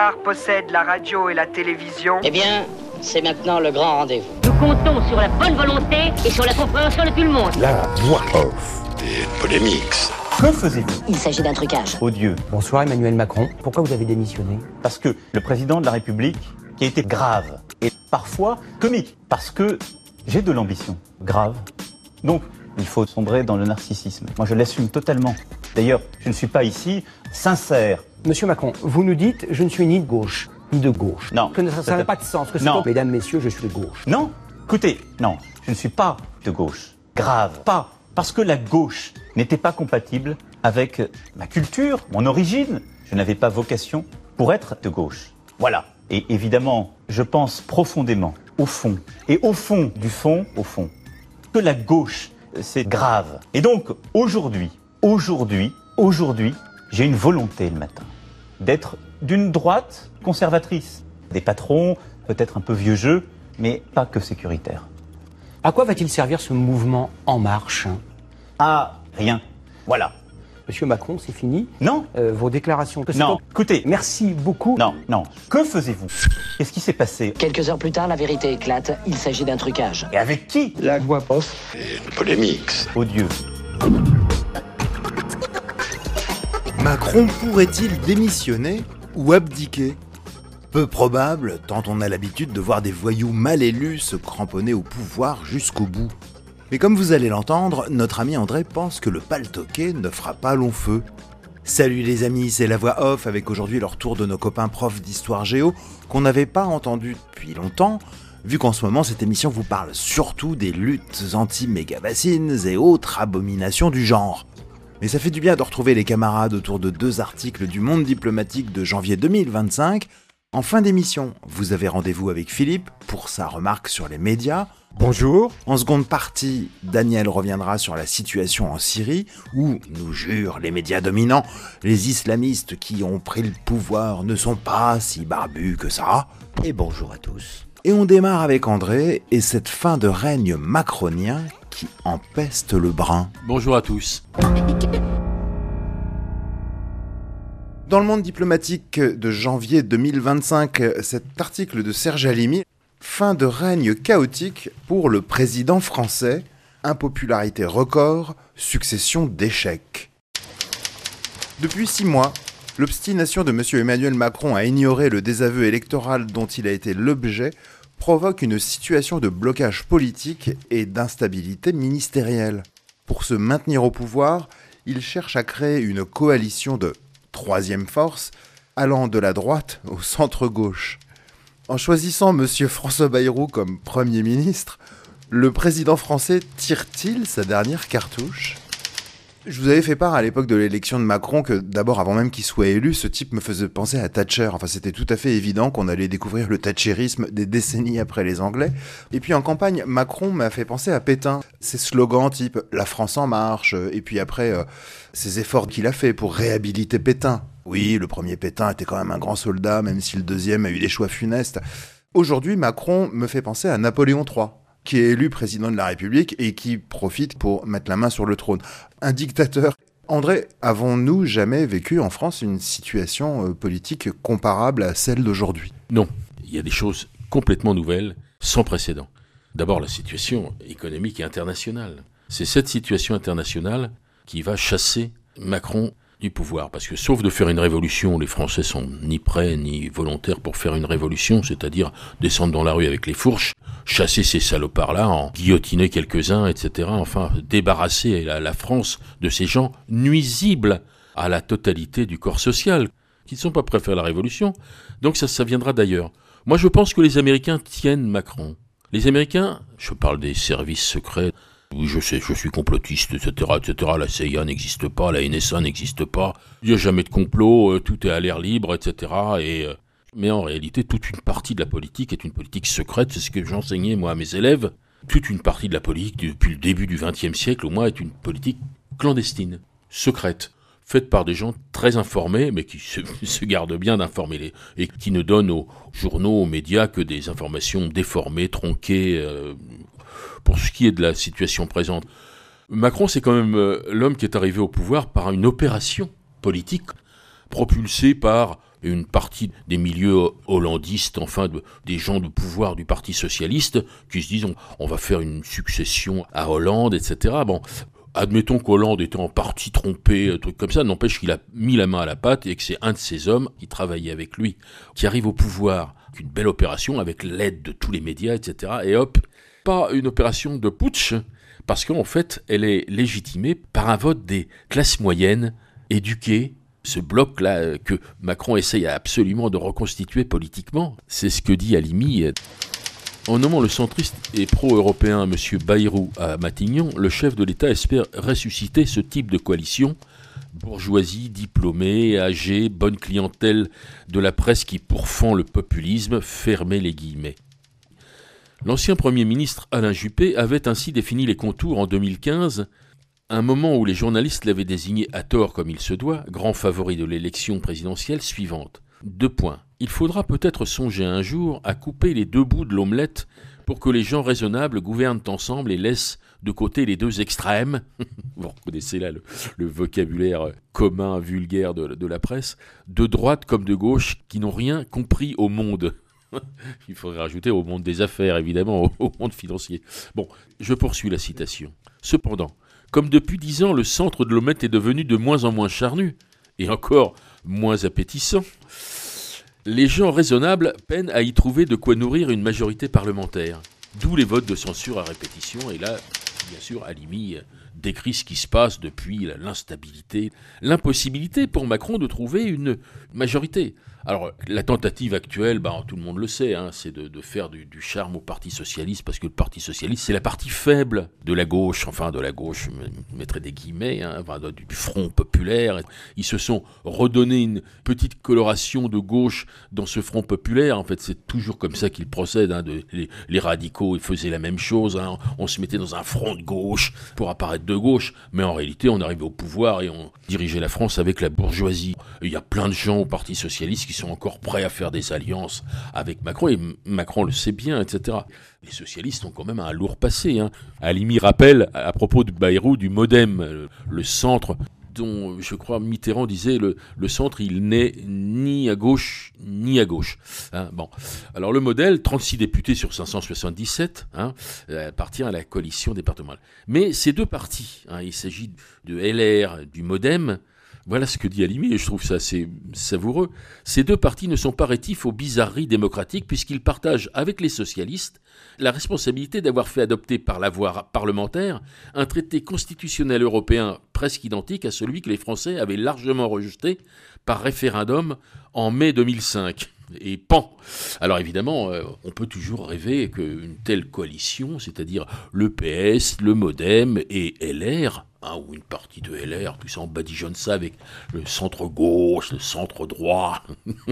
pouvoir possède la radio et la télévision. Eh bien, c'est maintenant le grand rendez-vous. Nous comptons sur la bonne volonté et sur la compréhension de tout le monde. La voix off. Des polémiques. Que faisiez-vous? Il s'agit d'un trucage. Odieux. Bonsoir Emmanuel Macron. Pourquoi vous avez démissionné? Parce que le président de la République, qui a été grave et parfois comique, parce que j'ai de l'ambition grave. Donc, il faut sombrer dans le narcissisme. Moi, je l'assume totalement. D'ailleurs, je ne suis pas ici sincère. Monsieur Macron, vous nous dites, je ne suis ni de gauche, ni de gauche. Non. Que ça n'a pas de sens. Que c'est Non. pas, mesdames, messieurs, je suis de gauche. Non, écoutez, non, je ne suis pas de gauche. Grave. Pas. Parce que la gauche n'était pas compatible avec ma culture, mon origine. Je n'avais pas vocation pour être de gauche. Voilà. Et évidemment, je pense profondément, au fond, et au fond du fond, au fond, que la gauche, c'est grave. Et donc, aujourd'hui, j'ai une volonté le matin d'être d'une droite conservatrice. Des patrons, peut-être un peu vieux jeu, mais pas que sécuritaire. À quoi va-t-il servir ce mouvement En Marche? Ah, rien. Voilà. Monsieur Macron, c'est fini? Non. Vos déclarations... Non, écoutez. Merci beaucoup. Non. Que faisiez-vous? Qu'est-ce qui s'est passé? Quelques heures plus tard, la vérité éclate. Il s'agit d'un trucage. Et avec qui? La voix off. Des polémiques. Odieux. Macron pourrait-il démissionner ou abdiquer? Peu probable, tant on a l'habitude de voir des voyous mal élus se cramponner au pouvoir jusqu'au bout. Mais comme vous allez l'entendre, notre ami André pense que le paltoqué ne fera pas long feu. Salut les amis, c'est la voix off avec aujourd'hui le retour de nos copains profs d'histoire géo qu'on n'avait pas entendu depuis longtemps, vu qu'en ce moment cette émission vous parle surtout des luttes anti-méga-bassines et autres abominations du genre. Mais ça fait du bien de retrouver les camarades autour de 2 articles du Monde diplomatique de janvier 2025. En fin d'émission, vous avez rendez-vous avec Philippe pour sa remarque sur les médias. Bonjour. En seconde partie, Daniel reviendra sur la situation en Syrie, où, nous jurent les médias dominants, les islamistes qui ont pris le pouvoir ne sont pas si barbus que ça. Et bonjour à tous. Et on démarre avec André et cette fin de règne macronien qui empeste le brin. Bonjour à tous. Dans le Monde diplomatique de janvier 2025, cet article de Serge Halimi, fin de règne chaotique pour le président français, impopularité record, succession d'échecs. Depuis 6 mois, l'obstination de M. Emmanuel Macron à ignorer le désaveu électoral dont il a été l'objet provoque une situation de blocage politique et d'instabilité ministérielle. Pour se maintenir au pouvoir, il cherche à créer une coalition de troisième force, allant de la droite au centre-gauche. En choisissant M. François Bayrou comme Premier ministre, le président français tire-t-il sa dernière cartouche ? Je vous avais fait part à l'époque de l'élection de Macron que d'abord, avant même qu'il soit élu, ce type me faisait penser à Thatcher. Enfin, c'était tout à fait évident qu'on allait découvrir le thatcherisme des décennies après les Anglais. Et puis en campagne, Macron m'a fait penser à Pétain. Ses slogans type « La France en marche » et puis après, ses efforts qu'il a fait pour réhabiliter Pétain. Oui, le premier Pétain était quand même un grand soldat, même si le deuxième a eu des choix funestes. Aujourd'hui, Macron me fait penser à Napoléon III, qui est élu président de la République et qui profite pour mettre la main sur le trône. Un dictateur. André, avons-nous jamais vécu en France une situation politique comparable à celle d'aujourd'hui ? Non, il y a des choses complètement nouvelles, sans précédent. D'abord, la situation économique et internationale. C'est cette situation internationale qui va chasser Macron du pouvoir. Parce que sauf de faire une révolution, les Français sont ni prêts ni volontaires pour faire une révolution, c'est-à-dire descendre dans la rue avec les fourches, chasser ces salopards-là, en guillotiner quelques-uns, etc. Enfin, débarrasser la France de ces gens nuisibles à la totalité du corps social, qui ne sont pas prêts à faire la révolution. Donc ça viendra d'ailleurs. Moi, je pense que les Américains tiennent Macron. Les Américains, je parle des services secrets, oui, je sais, je suis complotiste, etc., la CIA n'existe pas, la NSA n'existe pas, il n'y a jamais de complot, tout est à l'air libre, etc., mais en réalité, toute une partie de la politique est une politique secrète, c'est ce que j'enseignais, moi, à mes élèves. Toute une partie de la politique, depuis le début du XXe siècle, au moins, est une politique clandestine, secrète, faite par des gens très informés, mais qui se gardent bien d'informer, et qui ne donnent aux journaux, aux médias, que des informations déformées, tronquées, pour ce qui est de la situation présente. Macron, c'est quand même l'homme qui est arrivé au pouvoir par une opération politique propulsée par une partie des milieux hollandistes, enfin des gens de pouvoir du Parti socialiste, qui se disent on va faire une succession à Hollande, etc. Bon, admettons qu'Hollande était en partie trompé, un truc comme ça, n'empêche qu'il a mis la main à la pâte et que c'est un de ses hommes qui travaillait avec lui, qui arrive au pouvoir, une belle opération avec l'aide de tous les médias, etc. Et hop, pas une opération de putsch, parce qu'en fait, elle est légitimée par un vote des classes moyennes, éduquées, ce bloc-là que Macron essaye absolument de reconstituer politiquement. C'est ce que dit Halimi. En nommant le centriste et pro-européen M. Bayrou à Matignon, le chef de l'État espère ressusciter ce type de coalition. Bourgeoisie, diplômée, âgée, bonne clientèle de la presse qui pourfend le populisme, fermez les guillemets. L'ancien Premier ministre Alain Juppé avait ainsi défini les contours en 2015, un moment où les journalistes l'avaient désigné à tort comme il se doit, grand favori de l'élection présidentielle suivante. 2 points. Il faudra peut-être songer un jour à couper les 2 bouts de l'omelette pour que les gens raisonnables gouvernent ensemble et laissent de côté les 2 extrêmes. Vous reconnaissez là le vocabulaire commun, vulgaire de la presse, de droite comme de gauche, qui n'ont rien compris au monde. Il faudrait rajouter au monde des affaires, évidemment, au monde financier. Bon, je poursuis la citation. Cependant, comme depuis 10 ans, le centre de l'omelette est devenu de moins en moins charnu, et encore moins appétissant, les gens raisonnables peinent à y trouver de quoi nourrir une majorité parlementaire. D'où les votes de censure à répétition, et là, bien sûr, Halimi décrit ce qui se passe depuis l'instabilité, l'impossibilité pour Macron de trouver une majorité. Alors, la tentative actuelle, tout le monde le sait, c'est de faire du charme au Parti socialiste, parce que le Parti socialiste, c'est la partie faible de la gauche, je mettrai des guillemets, du Front populaire. Ils se sont redonné une petite coloration de gauche dans ce Front populaire. En fait, c'est toujours comme ça qu'ils procèdent. Les radicaux, ils faisaient la même chose. On se mettait dans un front de gauche pour apparaître de gauche, mais en réalité, on arrivait au pouvoir et on dirigeait la France avec la bourgeoisie. Il y a plein de gens au Parti socialiste qui sont encore prêts à faire des alliances avec Macron, et Macron le sait bien, etc. Les socialistes ont quand même un lourd passé. Halimi rappelle, à propos de Bayrou, du MoDem, le centre dont, je crois, Mitterrand disait, le centre, il n'est ni à gauche, ni à gauche. Bon. Alors le modèle, 36 députés sur 577, appartient à la coalition départementale. Mais ces 2 partis, il s'agit de LR, du MoDem. Voilà ce que dit Halimi, et je trouve ça assez savoureux. Ces 2 partis ne sont pas rétifs aux bizarreries démocratiques, puisqu'ils partagent avec les socialistes la responsabilité d'avoir fait adopter par la voie parlementaire un traité constitutionnel européen presque identique à celui que les Français avaient largement rejeté par référendum en mai 2005. Et pan. Alors évidemment, on peut toujours rêver qu'une telle coalition, c'est-à-dire le PS, le MoDem et LR, ou une partie de LR, tout ça on badigeonne ça avec le centre-gauche, le centre-droit,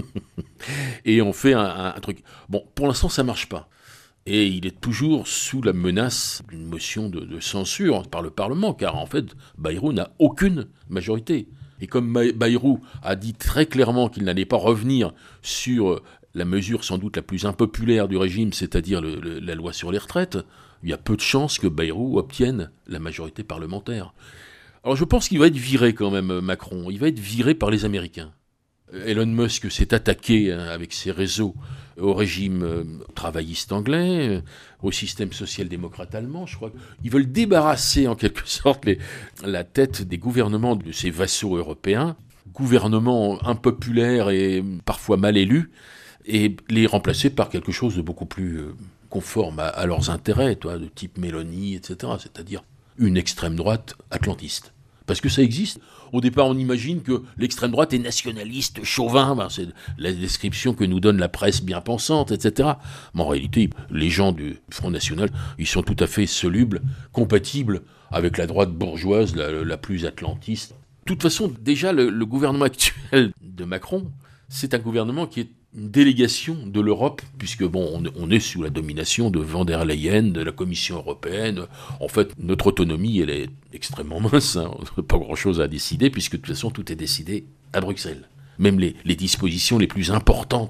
et on fait un truc. Bon, pour l'instant ça marche pas. Et il est toujours sous la menace d'une motion de censure par le Parlement, car en fait, Bayrou n'a aucune majorité. Et comme Bayrou a dit très clairement qu'il n'allait pas revenir sur la mesure sans doute la plus impopulaire du régime, c'est-à-dire la loi sur les retraites, il y a peu de chances que Bayrou obtienne la majorité parlementaire. Alors je pense qu'il va être viré quand même, Macron. Il va être viré par les Américains. Elon Musk s'est attaqué avec ses réseaux au régime travailliste anglais, au système social-démocrate allemand, je crois. Ils veulent débarrasser en quelque sorte la tête des gouvernements de ces vassaux européens, gouvernements impopulaires et parfois mal élus, et les remplacer par quelque chose de beaucoup plus conforme à leurs intérêts, de type Mélanie, etc., c'est-à-dire une extrême droite atlantiste. Parce que ça existe. Au départ, on imagine que l'extrême droite est nationaliste, chauvin, c'est la description que nous donne la presse bien pensante, etc. Mais en réalité, les gens du Front National, ils sont tout à fait solubles, compatibles avec la droite bourgeoise, la plus atlantiste. De toute façon, déjà, le gouvernement actuel de Macron, c'est un gouvernement qui est une délégation de l'Europe, puisque on est sous la domination de von der Leyen, de la Commission européenne. En fait, notre autonomie, elle est extrêmement mince. On n'a pas grand-chose à décider, puisque de toute façon, tout est décidé à Bruxelles. Même les dispositions les plus importantes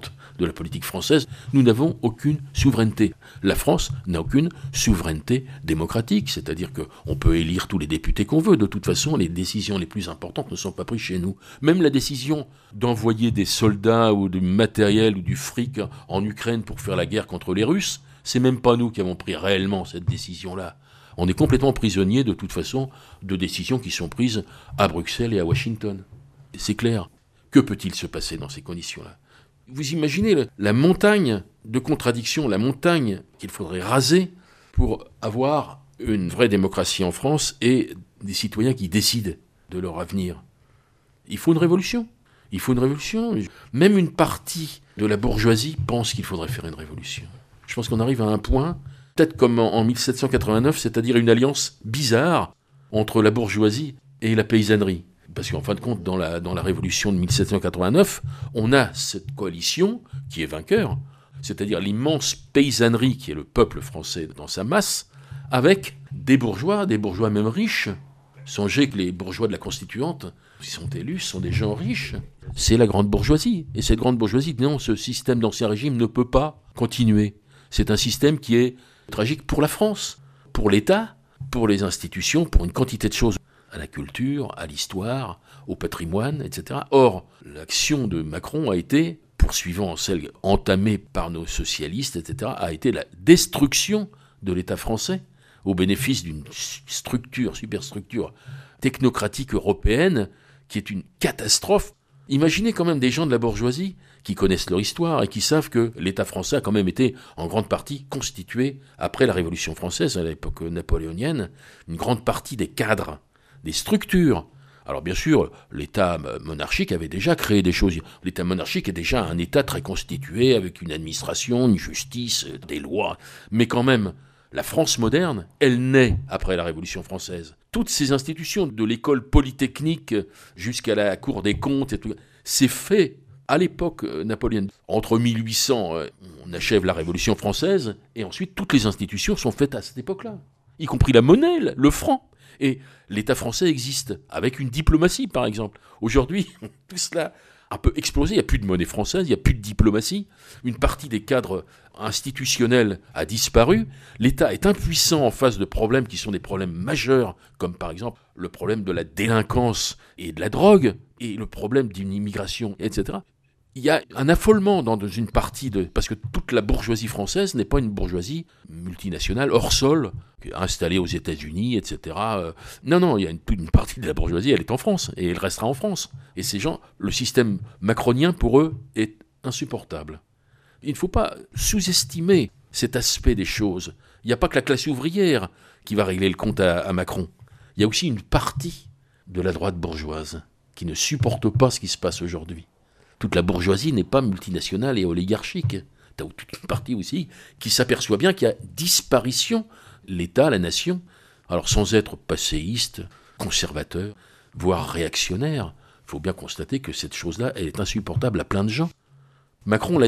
de la politique française. Nous n'avons aucune souveraineté. La France n'a aucune souveraineté démocratique, c'est-à-dire qu'on peut élire tous les députés qu'on veut. De toute façon, les décisions les plus importantes ne sont pas prises chez nous. Même la décision d'envoyer des soldats ou du matériel ou du fric en Ukraine pour faire la guerre contre les Russes, c'est même pas nous qui avons pris réellement cette décision-là. On est complètement prisonnier, de toute façon, de décisions qui sont prises à Bruxelles et à Washington. C'est clair. Que peut-il se passer dans ces conditions-là ? Vous imaginez la montagne de contradictions, la montagne qu'il faudrait raser pour avoir une vraie démocratie en France et des citoyens qui décident de leur avenir. Il faut une révolution. Il faut une révolution. Même une partie de la bourgeoisie pense qu'il faudrait faire une révolution. Je pense qu'on arrive à un point, peut-être comme en 1789, c'est-à-dire une alliance bizarre entre la bourgeoisie et la paysannerie. Parce qu'en fin de compte, dans la révolution de 1789, on a cette coalition qui est vainqueur, c'est-à-dire l'immense paysannerie qui est le peuple français dans sa masse, avec des bourgeois même riches. Songez que les bourgeois de la Constituante, qui sont élus, sont des gens riches. C'est la grande bourgeoisie. Et cette grande bourgeoisie dit non, ce système d'Ancien Régime ne peut pas continuer. C'est un système qui est tragique pour la France, pour l'État, pour les institutions, pour une quantité de choses, à la culture, à l'histoire, au patrimoine, etc. Or, l'action de Macron a été, poursuivant celle entamée par nos socialistes, etc., a été la destruction de l'État français au bénéfice d'une superstructure technocratique européenne qui est une catastrophe. Imaginez quand même des gens de la bourgeoisie qui connaissent leur histoire et qui savent que l'État français a quand même été en grande partie constitué, après la Révolution française, à l'époque napoléonienne, une grande partie des cadres, des structures. Alors bien sûr, l'État monarchique avait déjà créé des choses. L'État monarchique est déjà un État très constitué, avec une administration, une justice, des lois. Mais quand même, la France moderne, elle naît après la Révolution française. Toutes ces institutions, de l'école polytechnique jusqu'à la Cour des comptes, et tout, c'est fait à l'époque napoléonienne. Entre 1800, on achève la Révolution française, et ensuite toutes les institutions sont faites à cette époque-là, y compris la monnaie, le franc. Et l'État français existe, avec une diplomatie, par exemple. Aujourd'hui, tout cela a un peu explosé. Il n'y a plus de monnaie française, il n'y a plus de diplomatie. Une partie des cadres institutionnels a disparu. L'État est impuissant en face de problèmes qui sont des problèmes majeurs, comme par exemple le problème de la délinquance et de la drogue, et le problème d'une immigration, etc. Il y a un affolement dans une partie parce que toute la bourgeoisie française n'est pas une bourgeoisie multinationale hors sol, installée aux États-Unis, etc. Non, il y a une partie de la bourgeoisie, elle est en France, et elle restera en France. Et ces gens, le système macronien, pour eux, est insupportable. Il ne faut pas sous-estimer cet aspect des choses. Il n'y a pas que la classe ouvrière qui va régler le compte à Macron. Il y a aussi une partie de la droite bourgeoise qui ne supporte pas ce qui se passe aujourd'hui. Toute la bourgeoisie n'est pas multinationale et oligarchique. Tu as toute une partie aussi qui s'aperçoit bien qu'il y a disparition, l'État, la nation, alors sans être passéiste, conservateur, voire réactionnaire. Il faut bien constater que cette chose-là, elle est insupportable à plein de gens. Macron,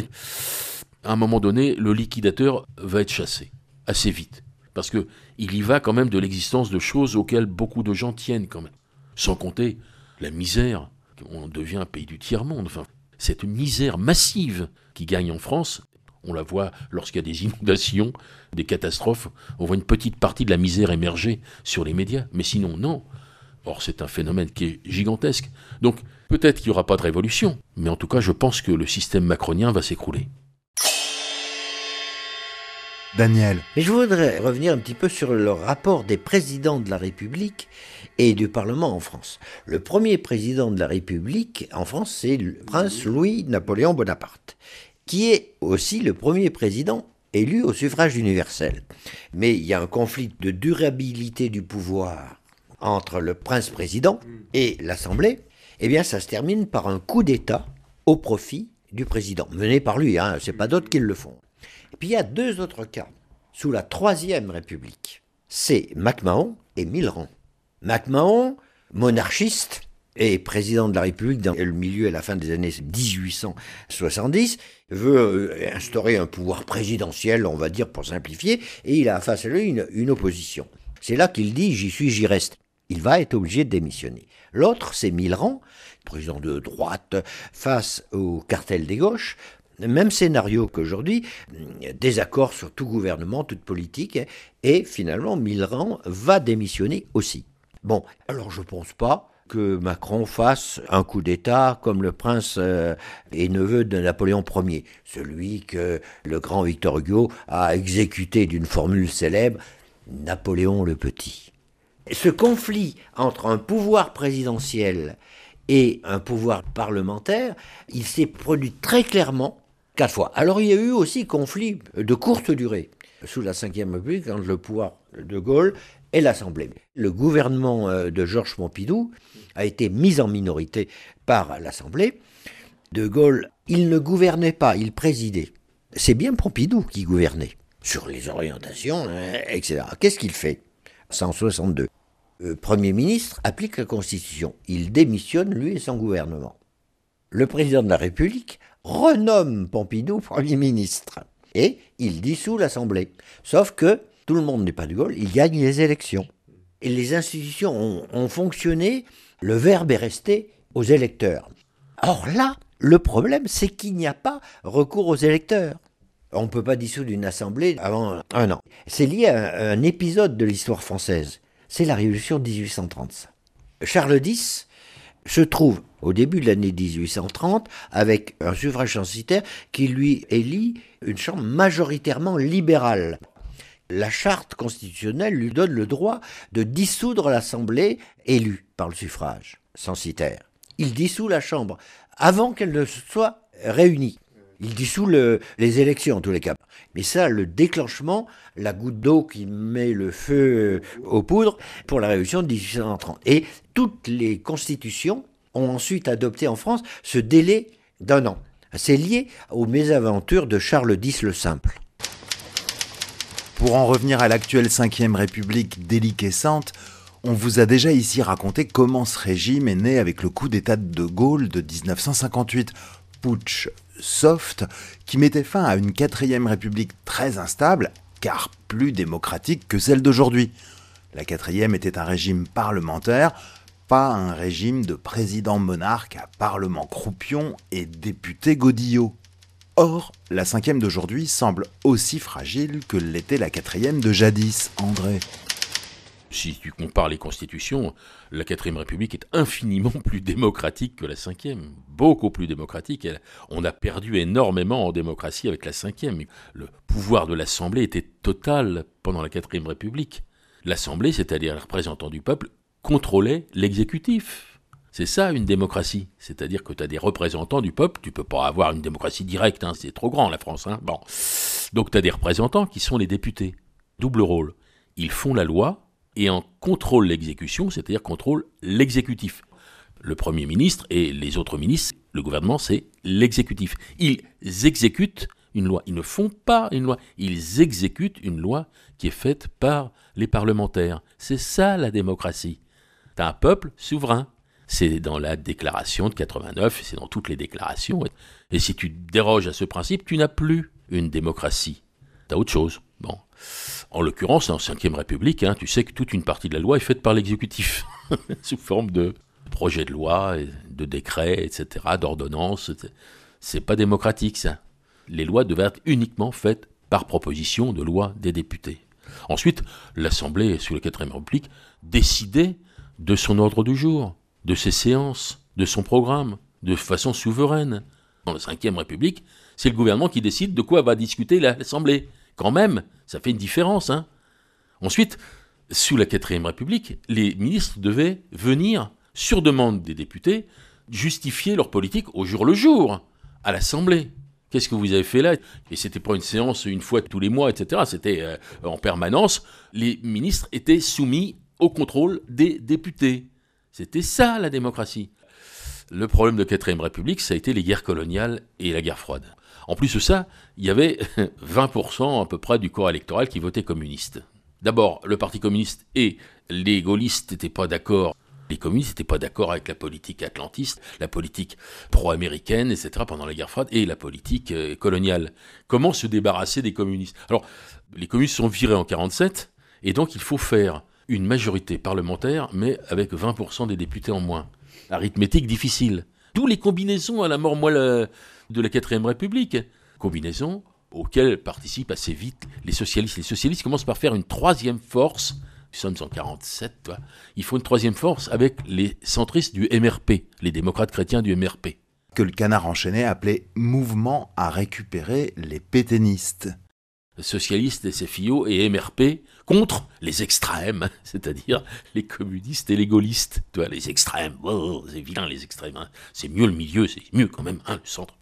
à un moment donné, le liquidateur va être chassé, assez vite. Parce qu'il y va quand même de l'existence de choses auxquelles beaucoup de gens tiennent quand même. Sans compter la misère. On devient un pays du tiers-monde. Enfin, cette misère massive qui gagne en France, on la voit lorsqu'il y a des inondations, des catastrophes, on voit une petite partie de la misère émerger sur les médias, mais sinon non. Or c'est un phénomène qui est gigantesque. Donc peut-être qu'il n'y aura pas de révolution, mais en tout cas je pense que le système macronien va s'écrouler. Daniel. Mais je voudrais revenir un petit peu sur le rapport des présidents de la République et du Parlement en France. Le premier président de la République en France, c'est le prince Louis-Napoléon Bonaparte, qui est aussi le premier président élu au suffrage universel. Mais il y a un conflit de durabilité du pouvoir entre le prince-président et l'Assemblée. Eh bien, ça se termine par un coup d'État au profit du président, mené par lui, c'est pas d'autres qui le font. Et puis il y a deux autres cas, sous la Troisième République. C'est MacMahon et Millerand. MacMahon, monarchiste et président de la République dans le milieu et la fin des années 1870, veut instaurer un pouvoir présidentiel, on va dire pour simplifier, et il a face à lui une opposition. C'est là qu'il dit « j'y suis, j'y reste ». Il va être obligé de démissionner. L'autre, c'est Millerand, président de droite, face au cartel des gauches, Même scénario qu'aujourd'hui, désaccord sur tout gouvernement, toute politique, et finalement Mitterrand va démissionner aussi. Bon, alors je ne pense pas que Macron fasse un coup d'État comme le prince et neveu de Napoléon Ier, celui que le grand Victor Hugo a exécuté d'une formule célèbre, Napoléon le Petit. Ce conflit entre un pouvoir présidentiel et un pouvoir parlementaire, il s'est produit très clairement 4 fois. Alors il y a eu aussi conflit de courte durée sous la Ve République entre le pouvoir de Gaulle et l'Assemblée. Le gouvernement de Georges Pompidou a été mis en minorité par l'Assemblée. De Gaulle, il ne gouvernait pas, il présidait. C'est bien Pompidou qui gouvernait, sur les orientations, etc. Qu'est-ce qu'il fait ? 162. Le Premier ministre applique la Constitution. Il démissionne, lui et son gouvernement. Le président de la République renomme Pompidou Premier ministre. Et il dissout l'Assemblée. Sauf que tout le monde n'est pas de Gaulle, il gagne les élections. Et les institutions ont fonctionné, le verbe est resté aux électeurs. Or là, le problème, c'est qu'il n'y a pas recours aux électeurs. On ne peut pas dissoudre une assemblée avant 1 an. C'est lié à un épisode de l'histoire française. C'est la Révolution de 1830. Charles X se trouve au début de l'année 1830 avec un suffrage censitaire qui lui élit une chambre majoritairement libérale. La charte constitutionnelle lui donne le droit de dissoudre l'Assemblée élue par le suffrage censitaire. Il dissout la chambre avant qu'elle ne soit réunie. Il dissout les élections en tous les cas. Mais ça, le déclenchement, la goutte d'eau qui met le feu aux poudres pour la Révolution de 1830. Et toutes les constitutions ont ensuite adopté en France ce délai d'1 an. C'est lié aux mésaventures de Charles X le Simple. Pour en revenir à l'actuelle Ve République déliquescente, on vous a déjà ici raconté comment ce régime est né avec le coup d'État de Gaulle de 1958. Putsch soft qui mettait fin à une 4e République très instable, car plus démocratique que celle d'aujourd'hui. La 4e était un régime parlementaire, pas un régime de président monarque à parlement croupion et député godillot. Or, la 5e d'aujourd'hui semble aussi fragile que l'était la 4e de jadis, André. Si tu compares les constitutions, la 4e République est infiniment plus démocratique que la 5e, beaucoup plus démocratique. On a perdu énormément en démocratie avec la 5e. Le pouvoir de l'Assemblée était total pendant la 4e République. L'Assemblée, c'est-à-dire les représentants du peuple, contrôlait l'exécutif. C'est ça une démocratie, c'est-à-dire que tu as des représentants du peuple, tu peux pas avoir une démocratie directe, c'est trop grand la France. Bon. Donc tu as des représentants qui sont les députés. Double rôle. Ils font la loi, et en contrôle l'exécution, c'est-à-dire contrôle l'exécutif. Le Premier ministre et les autres ministres, le gouvernement, c'est l'exécutif. Ils exécutent une loi. Ils ne font pas une loi. Ils exécutent une loi qui est faite par les parlementaires. C'est ça la démocratie. T'as un peuple souverain. C'est dans la déclaration de 89, c'est dans toutes les déclarations. Et si tu déroges à ce principe, tu n'as plus une démocratie. T'as autre chose. Bon. En l'occurrence, en 5e République, tu sais que toute une partie de la loi est faite par l'exécutif, sous forme de projets de loi, de décrets, etc., d'ordonnances. C'est pas démocratique, ça. Les lois devaient être uniquement faites par proposition de loi des députés. Ensuite, l'Assemblée, sous la 4e République, décidait de son ordre du jour, de ses séances, de son programme, de façon souveraine. Dans la 5e République, c'est le gouvernement qui décide de quoi va discuter l'Assemblée. Quand même, ça fait une différence. Ensuite, sous la 4e République, les ministres devaient venir, sur demande des députés, justifier leur politique au jour le jour, à l'Assemblée. Qu'est-ce que vous avez fait là ? Et c'était pas une séance une fois tous les mois, etc. C'était en permanence. Les ministres étaient soumis au contrôle des députés. C'était ça, la démocratie. Le problème de la 4e République, ça a été les guerres coloniales et la guerre froide. En plus de ça, il y avait 20% à peu près du corps électoral qui votait communiste. D'abord, le Parti communiste et les gaullistes n'étaient pas d'accord. Les communistes n'étaient pas d'accord avec la politique atlantiste, la politique pro-américaine, etc. pendant la guerre froide, et la politique coloniale. Comment se débarrasser des communistes ? Alors, les communistes sont virés en 1947, et donc il faut faire une majorité parlementaire, mais avec 20% des députés en moins. Arithmétique difficile. D'où les combinaisons à la mort. Moi, de la 4ème République. Combinaison auquel participent assez vite les socialistes. Les socialistes commencent par faire une 3e force. Nous sommes en 47, toi. Il faut une 3e force avec les centristes du MRP, les démocrates chrétiens du MRP. Que le Canard enchaîné appelait « mouvement à récupérer les pétainistes ». Socialistes, SFIO et MRP contre les extrêmes, c'est-à-dire les communistes et les gaullistes. Tu vois, les extrêmes, oh, c'est vilain les extrêmes, hein. C'est mieux le milieu, c'est mieux quand même, hein, le centre.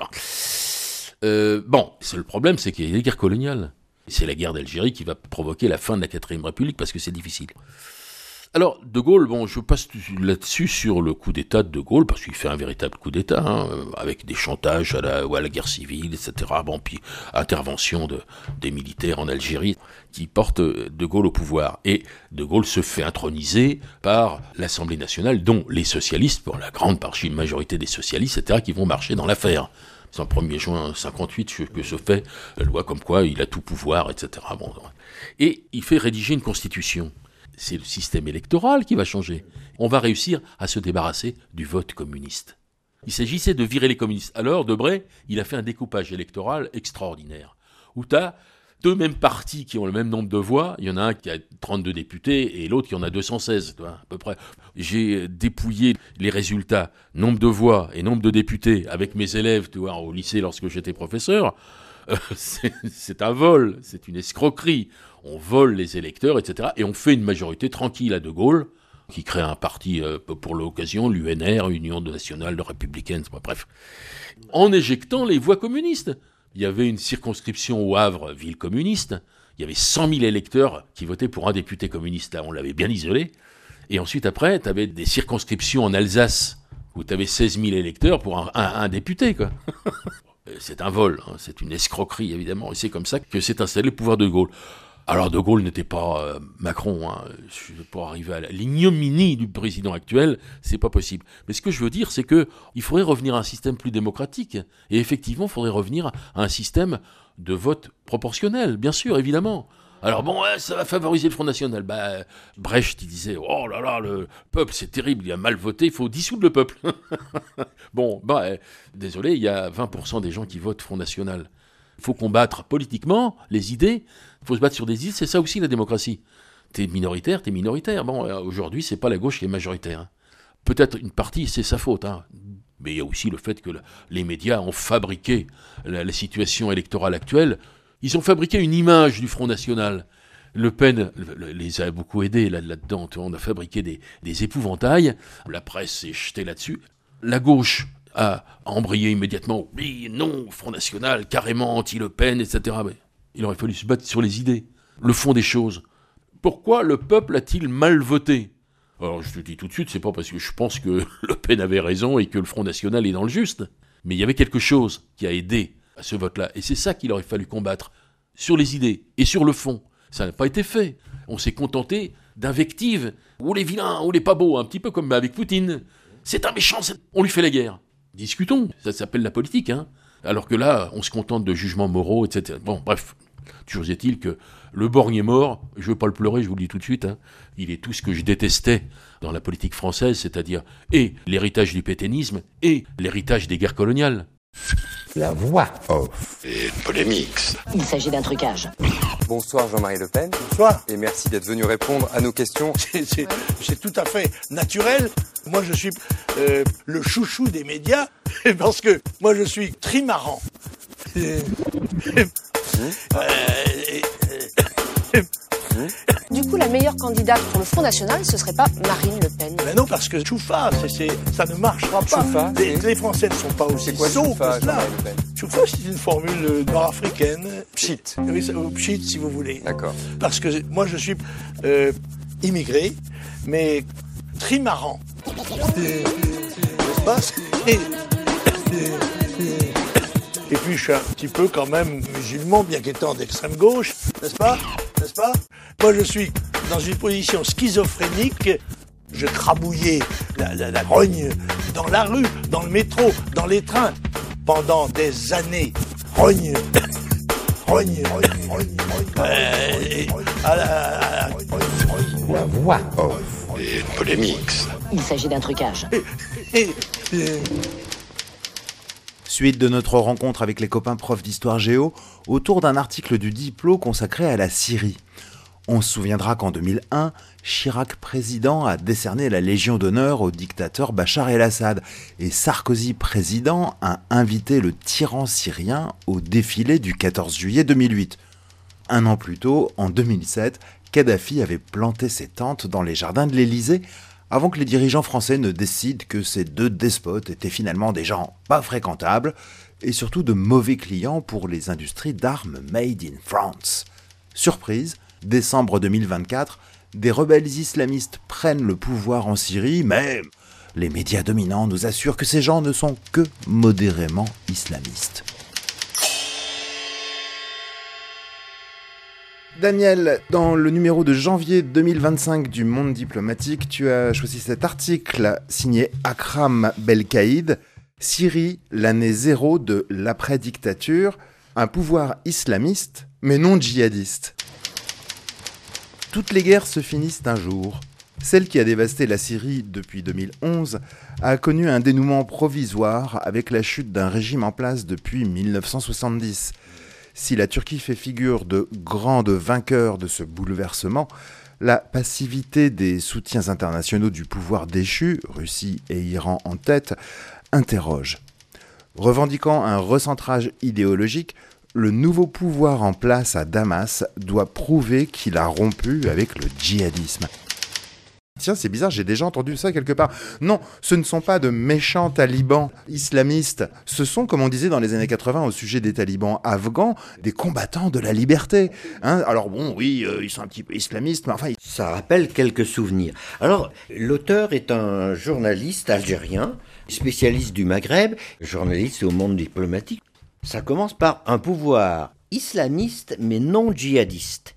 Bon, c'est le problème, c'est qu'il y a des guerres coloniales. C'est la guerre d'Algérie qui va provoquer la fin de la 4ème République parce que c'est difficile. Alors, De Gaulle, bon, je passe là-dessus sur le coup d'État de De Gaulle, parce qu'il fait un véritable coup d'État, hein, avec des chantages à la guerre civile, etc. Bon, puis intervention des militaires en Algérie qui portent De Gaulle au pouvoir. Et De Gaulle se fait introniser par l'Assemblée nationale, dont les socialistes, pour la grande majorité des socialistes, etc., qui vont marcher dans l'affaire. C'est en 1er juin 58 que se fait la loi comme quoi il a tout pouvoir, etc. Bon, et il fait rédiger une constitution. C'est le système électoral qui va changer. On va réussir à se débarrasser du vote communiste. Il s'agissait de virer les communistes. Alors, Debré, il a fait un découpage électoral extraordinaire, où tu as 2 mêmes partis qui ont le même nombre de voix. Il y en a un qui a 32 députés et l'autre qui en a 216, tu vois, à peu près. J'ai dépouillé les résultats, nombre de voix et nombre de députés avec mes élèves, tu vois, au lycée lorsque j'étais professeur. C'est un vol, c'est une escroquerie. On vole les électeurs, etc. Et on fait une majorité tranquille à De Gaulle, qui crée un parti pour l'occasion, l'UNR, Union nationale de républicaine, bref, en éjectant les voix communistes. Il y avait une circonscription au Havre, ville communiste. Il y avait 100 000 électeurs qui votaient pour un député communiste. Là, on l'avait bien isolé. Et ensuite, après, tu avais des circonscriptions en Alsace, où tu avais 16 000 électeurs pour un député, quoi. C'est un vol, hein, c'est une escroquerie, évidemment. Et c'est comme ça que s'est installé le pouvoir de Gaulle. Alors, De Gaulle n'était pas Macron, hein. Pour arriver à l'ignominie du président actuel, c'est pas possible. Mais ce que je veux dire, c'est que il faudrait revenir à un système plus démocratique. Et effectivement, il faudrait revenir à un système de vote proportionnel, bien sûr, évidemment. Alors bon, ça va favoriser le Front National. Brecht, il disait, oh là là, le peuple, c'est terrible, il a mal voté, il faut dissoudre le peuple. Bon, désolé, il y a 20% des gens qui votent Front National. Il faut combattre politiquement les idées, il faut se battre sur des idées, c'est ça aussi la démocratie. T'es minoritaire. Bon, aujourd'hui, c'est pas la gauche qui est majoritaire. Hein. Peut-être une partie, c'est sa faute, hein. Mais il y a aussi le fait que les médias ont fabriqué la situation électorale actuelle. Ils ont fabriqué une image du Front National. Le Pen les a beaucoup aidés là-dedans. On a fabriqué des épouvantails. La presse s'est jetée là-dessus. La gauche a embrayé immédiatement. Oui, non, Front National, carrément anti-Le Pen, etc. Mais il aurait fallu se battre sur les idées, le fond des choses. Pourquoi le peuple a-t-il mal voté ? Alors je te dis tout de suite, c'est pas parce que je pense que Le Pen avait raison et que le Front National est dans le juste. Mais il y avait quelque chose qui a aidé à ce vote-là. Et c'est ça qu'il aurait fallu combattre, sur les idées et sur le fond. Ça n'a pas été fait. On s'est contenté d'invectives, ou les vilains, ou les pas beaux, un petit peu comme avec Poutine. C'est un méchant, on lui fait la guerre. Discutons, ça s'appelle la politique, hein. Alors que là, on se contente de jugements moraux, etc. Bon, bref, toujours est-il que le borgne est mort, je veux pas le pleurer, je vous le dis tout de suite, hein. Il est tout ce que je détestais dans la politique française, c'est-à-dire et l'héritage du pétainisme et l'héritage des guerres coloniales. La voix off. Et polémiques. Il s'agit d'un trucage. Bonsoir Jean-Marie Le Pen. Bonsoir. Et merci d'être venu répondre à nos questions. C'est tout à fait naturel. Moi, je suis le chouchou des médias parce que moi, je suis trimaran. Du coup, la meilleure candidate pour le Front National, ce serait pas Marine Le Pen? Mais non, parce que Choufa, ça ne marchera pas. Choufa, les Français ne sont pas aussi sots que cela. Choufa, c'est une formule nord-africaine. Pchit. Oui, pchit, si vous voulez. D'accord. Parce que moi, je suis immigré, mais trimaran. N'est-ce pas? Et puis, je suis un petit peu quand même musulman, bien qu'étant d'extrême gauche, n'est-ce pas? N'est-ce pas? Moi, je suis dans une position schizophrénique. Je crabouillais la rogne dans la rue, dans le métro, dans les trains, pendant des années. Rogne. La voix off. Et polémiques. Il s'agit d'un trucage. Suite de notre rencontre avec les copains profs d'histoire géo autour d'un article du Diplo consacré à la Syrie. On se souviendra qu'en 2001, Chirac président a décerné la Légion d'honneur au dictateur Bachar el-Assad et Sarkozy président a invité le tyran syrien au défilé du 14 juillet 2008. Un an plus tôt, en 2007, Kadhafi avait planté ses tentes dans les jardins de l'Élysée avant que les dirigeants français ne décident que ces deux despotes étaient finalement des gens pas fréquentables et surtout de mauvais clients pour les industries d'armes made in France. Surprise, décembre 2024, des rebelles islamistes prennent le pouvoir en Syrie, mais les médias dominants nous assurent que ces gens ne sont que modérément islamistes. Daniel, dans le numéro de janvier 2025 du Monde diplomatique, tu as choisi cet article signé Akram Belkaïd, Syrie, l'année zéro de l'après-dictature, un pouvoir islamiste, mais non djihadiste. Toutes les guerres se finissent un jour. Celle qui a dévasté la Syrie depuis 2011 a connu un dénouement provisoire avec la chute d'un régime en place depuis 1970. Si la Turquie fait figure de grande vainqueur de ce bouleversement, la passivité des soutiens internationaux du pouvoir déchu, Russie et Iran en tête, interroge. Revendiquant un recentrage idéologique, le nouveau pouvoir en place à Damas doit prouver qu'il a rompu avec le djihadisme. Tiens, c'est bizarre, j'ai déjà entendu ça quelque part. Non, ce ne sont pas de méchants talibans islamistes. Ce sont, comme on disait dans les années 80 au sujet des talibans afghans, des combattants de la liberté. Alors bon, oui, ils sont un petit peu islamistes, mais enfin... Ça rappelle quelques souvenirs. Alors, l'auteur est un journaliste algérien, spécialiste du Maghreb, journaliste au Monde diplomatique. Ça commence par un pouvoir islamiste, mais non djihadiste.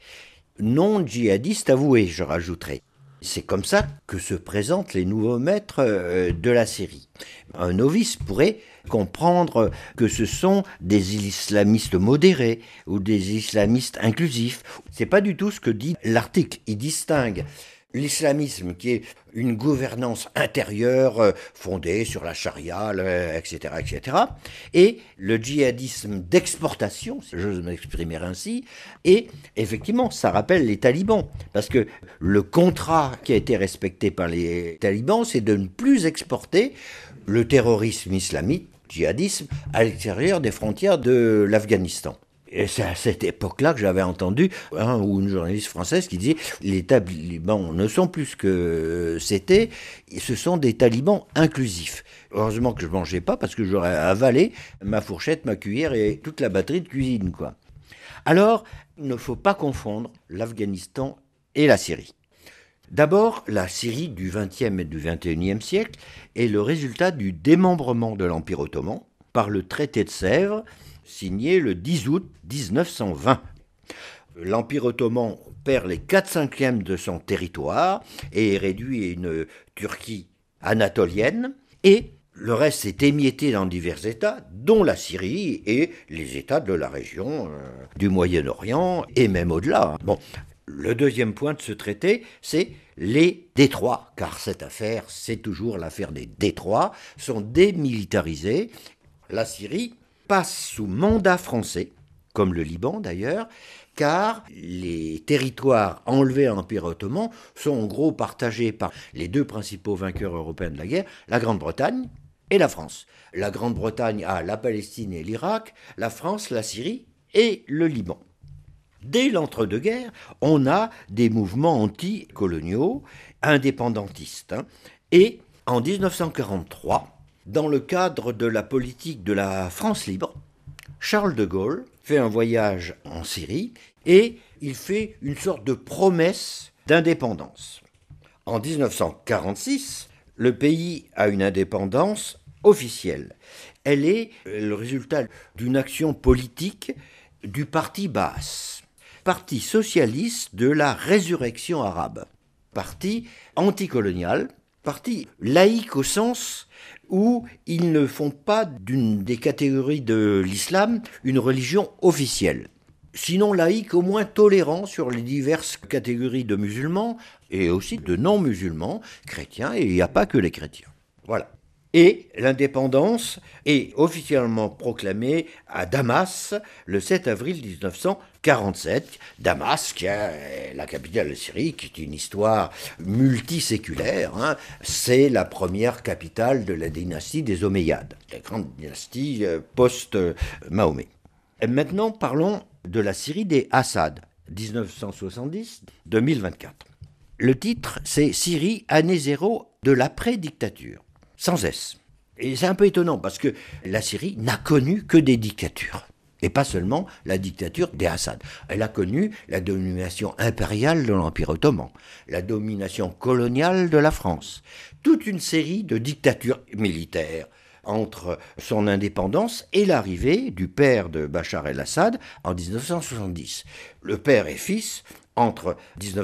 Non djihadiste avoué, je rajouterai. C'est comme ça que se présentent les nouveaux maîtres de la Syrie. Un novice pourrait comprendre que ce sont des islamistes modérés ou des islamistes inclusifs. C'est pas du tout ce que dit l'article. Il distingue l'islamisme qui est une gouvernance intérieure fondée sur la charia, etc., etc., et le djihadisme d'exportation, si j'ose m'exprimer ainsi, et effectivement, ça rappelle les talibans, parce que le contrat qui a été respecté par les talibans, c'est de ne plus exporter le terrorisme islamique, djihadisme, à l'extérieur des frontières de l'Afghanistan. Et c'est à cette époque-là que j'avais entendu ou une journaliste française qui disait « Les talibans ne sont plus ce que c'était, ce sont des talibans inclusifs ». Heureusement que je ne mangeais pas parce que j'aurais avalé ma fourchette, ma cuillère et toute la batterie de cuisine, quoi. Alors, il ne faut pas confondre l'Afghanistan et la Syrie. D'abord, la Syrie du XXe et du XXIe siècle est le résultat du démembrement de l'Empire ottoman par le traité de Sèvres, signé le 10 août 1920. L'Empire ottoman perd les 4/5 de son territoire et est réduit à une Turquie anatolienne, et le reste est émietté dans divers États, dont la Syrie et les États de la région du Moyen-Orient et même au-delà. Bon, le deuxième point de ce traité, c'est les détroits, car cette affaire, c'est toujours l'affaire des détroits, sont démilitarisés. La Syrie passe sous mandat français, comme le Liban d'ailleurs, car les territoires enlevés à l'Empire ottoman sont en gros partagés par les deux principaux vainqueurs européens de la guerre, la Grande-Bretagne et la France. La Grande-Bretagne a la Palestine et l'Irak, la France, la Syrie et le Liban. Dès l'entre-deux-guerres, on a des mouvements anticoloniaux, indépendantistes. Et en 1943, dans le cadre de la politique de la France libre, Charles de Gaulle fait un voyage en Syrie et il fait une sorte de promesse d'indépendance. En 1946, le pays a une indépendance officielle. Elle est le résultat d'une action politique du parti Baas, parti socialiste de la résurrection arabe, parti anticolonial, parti laïque au sens où ils ne font pas d'une des catégories de l'islam une religion officielle. Sinon laïque, au moins tolérant sur les diverses catégories de musulmans et aussi de non-musulmans, chrétiens, et il n'y a pas que les chrétiens. Voilà. Et l'indépendance est officiellement proclamée à Damas le 7 avril 1947. Damas, qui est la capitale de Syrie, qui est une histoire multiséculaire. Hein. C'est la première capitale de la dynastie des Omeyyades, la grande dynastie post-Mahomet. Maintenant, parlons de la Syrie des Assad, 1970-2024. Le titre, c'est Syrie, année zéro de l'après-dictature. Sans S. Et c'est un peu étonnant parce que la Syrie n'a connu que des dictatures. Et pas seulement la dictature des Assad. Elle a connu la domination impériale de l'Empire ottoman, la domination coloniale de la France, toute une série de dictatures militaires entre son indépendance et l'arrivée du père de Bachar el-Assad en 1970. Le père et fils, entre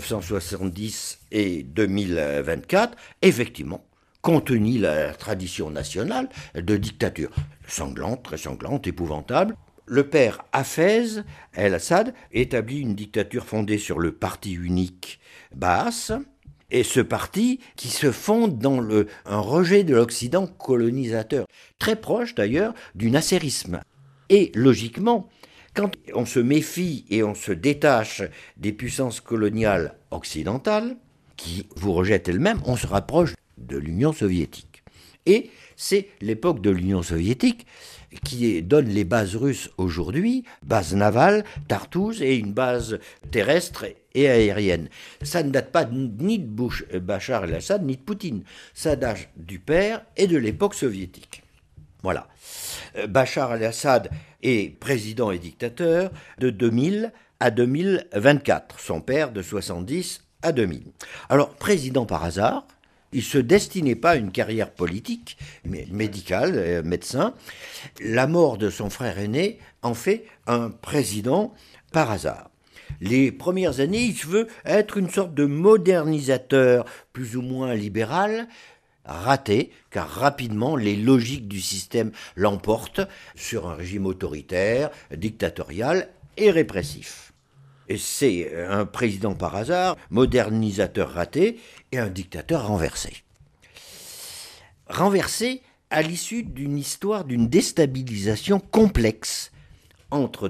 1970 et 2024, effectivement, contenit la tradition nationale de dictature sanglante, très sanglante, épouvantable. Le père Hafez el-Assad établit une dictature fondée sur le parti unique Baas, et ce parti qui se fonde dans un rejet de l'Occident colonisateur, très proche d'ailleurs du nasserisme. Et logiquement, quand on se méfie et on se détache des puissances coloniales occidentales, qui vous rejettent elles-mêmes, on se rapproche de l'Union soviétique. Et c'est l'époque de l'Union soviétique qui donne les bases russes aujourd'hui, base navale, Tartouz, et une base terrestre et aérienne. Ça ne date pas ni de Bachar el-Assad, ni de Poutine. Ça date du père et de l'époque soviétique. Voilà. Bachar el-Assad est président et dictateur de 2000 à 2024. Son père de 70 à 2000. Alors, président par hasard, il ne se destinait pas à une carrière politique, mais médicale, médecin. La mort de son frère aîné en fait un président par hasard. Les premières années, il se veut être une sorte de modernisateur plus ou moins libéral, raté, car rapidement les logiques du système l'emportent sur un régime autoritaire, dictatorial et répressif. Et c'est un président par hasard, modernisateur raté et un dictateur renversé. Renversé à l'issue d'une histoire d'une déstabilisation complexe entre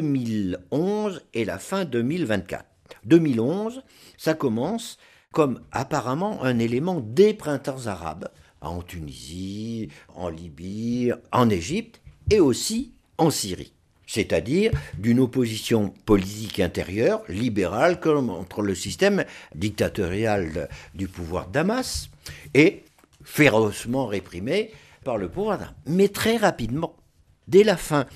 2011 et la fin 2024. 2011, ça commence comme apparemment un élément des printemps arabes, en Tunisie, en Libye, en Égypte et aussi en Syrie. C'est-à-dire d'une opposition politique intérieure, libérale, comme entre le système dictatorial du pouvoir de Damas et férocement réprimé par le pouvoir d'Arabie. Mais très rapidement, dès la fin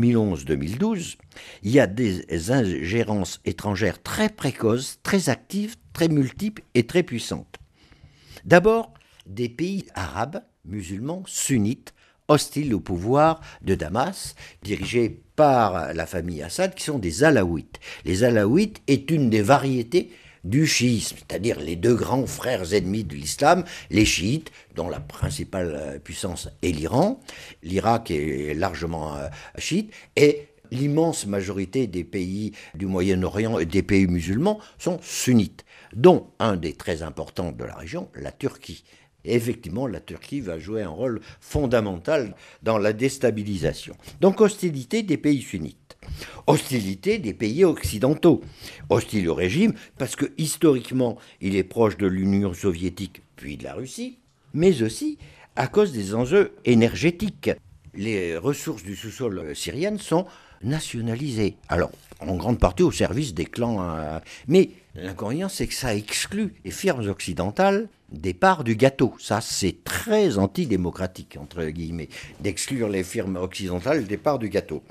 2011-2012, il y a des ingérences étrangères très précoces, très actives, très multiples et très puissantes. D'abord, des pays arabes, musulmans, sunnites, hostiles au pouvoir de Damas, dirigés par la famille Assad, qui sont des Alaouites. Les Alaouites est une des variétés du chiisme, c'est-à-dire les deux grands frères ennemis de l'islam, les chiites, dont la principale puissance est l'Iran. L'Irak est largement chiite, et l'immense majorité des pays du Moyen-Orient et des pays musulmans sont sunnites, dont un des très importants de la région, la Turquie. Et effectivement, la Turquie va jouer un rôle fondamental dans la déstabilisation. Donc, hostilité des pays sunnites. Hostilité des pays occidentaux. Hostile au régime, parce que historiquement, il est proche de l'Union soviétique, puis de la Russie, mais aussi à cause des enjeux énergétiques. Les ressources du sous-sol syrien sont nationalisées. Alors, en grande partie au service des clans. Mais l'inconvénient, c'est que ça exclut les firmes occidentales des parts du gâteau. Ça, c'est très antidémocratique, entre guillemets, d'exclure les firmes occidentales des parts du gâteau.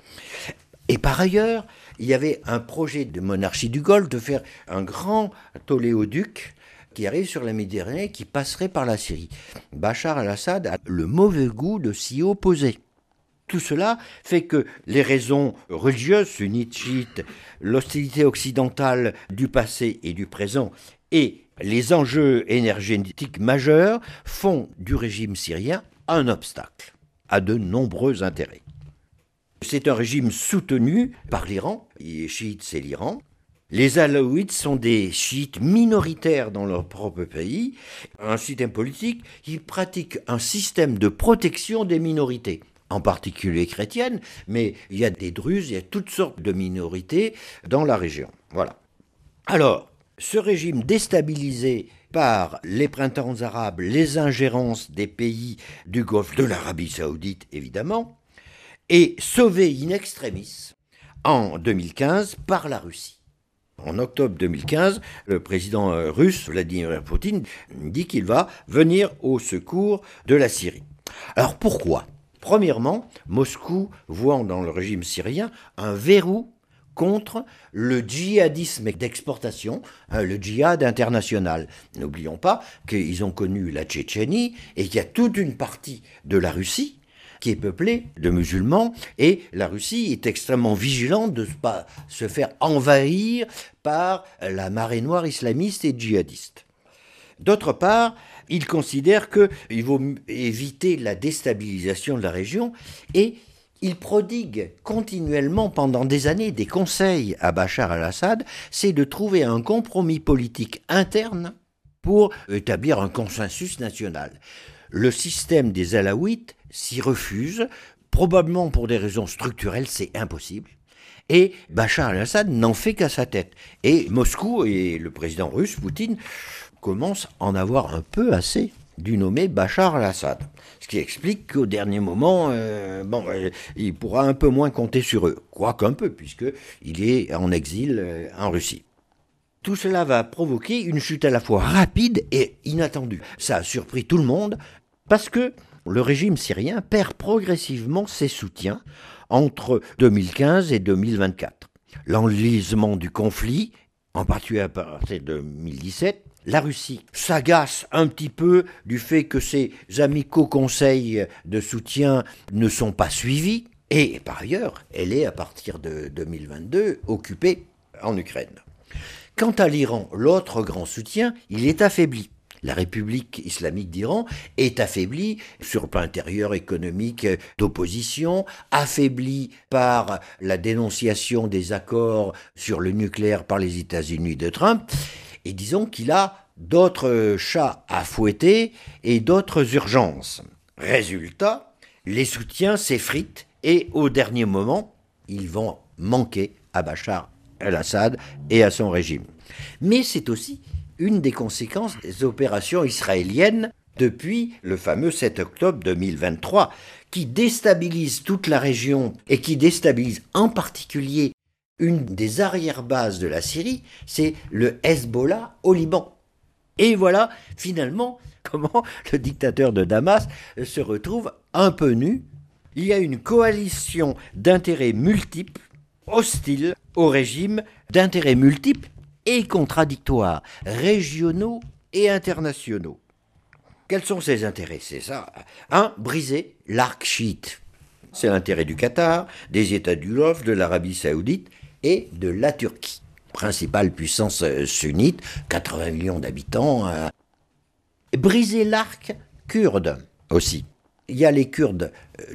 Et par ailleurs, il y avait un projet de monarchie du Golfe de faire un grand oléoduc qui arrive sur la Méditerranée, qui passerait par la Syrie. Bachar el-Assad a le mauvais goût de s'y opposer. Tout cela fait que les raisons religieuses, sunnites, chiites, l'hostilité occidentale du passé et du présent, et les enjeux énergétiques majeurs font du régime syrien un obstacle à de nombreux intérêts. C'est un régime soutenu par l'Iran, chiite c'est l'Iran, Les Alaouites sont des chiites minoritaires dans leur propre pays, un système politique qui pratique un système de protection des minorités, en particulier chrétiennes, mais il y a des Druzes, il y a toutes sortes de minorités dans la région. Voilà. Alors, ce régime déstabilisé par les printemps arabes, les ingérences des pays du Golfe, de l'Arabie saoudite évidemment, est sauvé in extremis en 2015 par la Russie. En octobre 2015, le président russe, Vladimir Poutine, dit qu'il va venir au secours de la Syrie. Alors pourquoi ? Premièrement, Moscou voit dans le régime syrien un verrou contre le djihadisme d'exportation, le djihad international. N'oublions pas qu'ils ont connu la Tchétchénie et qu'il y a toute une partie de la Russie qui est peuplée de musulmans, et la Russie est extrêmement vigilante de ne pas se faire envahir par la marée noire islamiste et djihadiste. D'autre part, il considère qu'il vaut éviter la déstabilisation de la région, et il prodigue continuellement pendant des années des conseils à Bachar al-Assad, c'est de trouver un compromis politique interne pour établir un consensus national. Le système des Alaouites s'y refuse, probablement pour des raisons structurelles, c'est impossible. Et Bachar al-Assad n'en fait qu'à sa tête. Et Moscou et le président russe, Poutine, commencent à en avoir un peu assez du nommé Bachar al-Assad. Ce qui explique qu'au dernier moment, il pourra un peu moins compter sur eux. Quoique un peu, puisqu'il est en exil en Russie. Tout cela va provoquer une chute à la fois rapide et inattendue. Ça a surpris tout le monde, parce que le régime syrien perd progressivement ses soutiens entre 2015 et 2024. L'enlisement du conflit, en particulier à partir de 2017, la Russie s'agace un petit peu du fait que ses amicaux conseils de soutien ne sont pas suivis, et par ailleurs, elle est à partir de 2022 occupée en Ukraine. Quant à l'Iran, l'autre grand soutien, il est affaibli. La République islamique d'Iran est affaiblie sur le plan intérieur économique d'opposition, affaiblie par la dénonciation des accords sur le nucléaire par les États-Unis de Trump, et disons qu'il a d'autres chats à fouetter et d'autres urgences. Résultat, les soutiens s'effritent et au dernier moment, ils vont manquer à Bachar el-Assad et à son régime. Mais c'est aussi une des conséquences des opérations israéliennes depuis le fameux 7 octobre 2023, qui déstabilise toute la région et qui déstabilise en particulier une des arrière-bases de la Syrie, c'est le Hezbollah au Liban. Et voilà, finalement, comment le dictateur de Damas se retrouve un peu nu. Il y a une coalition d'intérêts multiples, hostiles au régime, d'intérêts multiples et contradictoires, régionaux et internationaux. Quels sont ces intérêts ? C'est ça. 1. Briser l'arc chiite. C'est l'intérêt du Qatar, des États du Golfe, de l'Arabie saoudite et de la Turquie. Principale puissance sunnite, 80 millions d'habitants. Briser l'arc kurde aussi. Il y a les Kurdes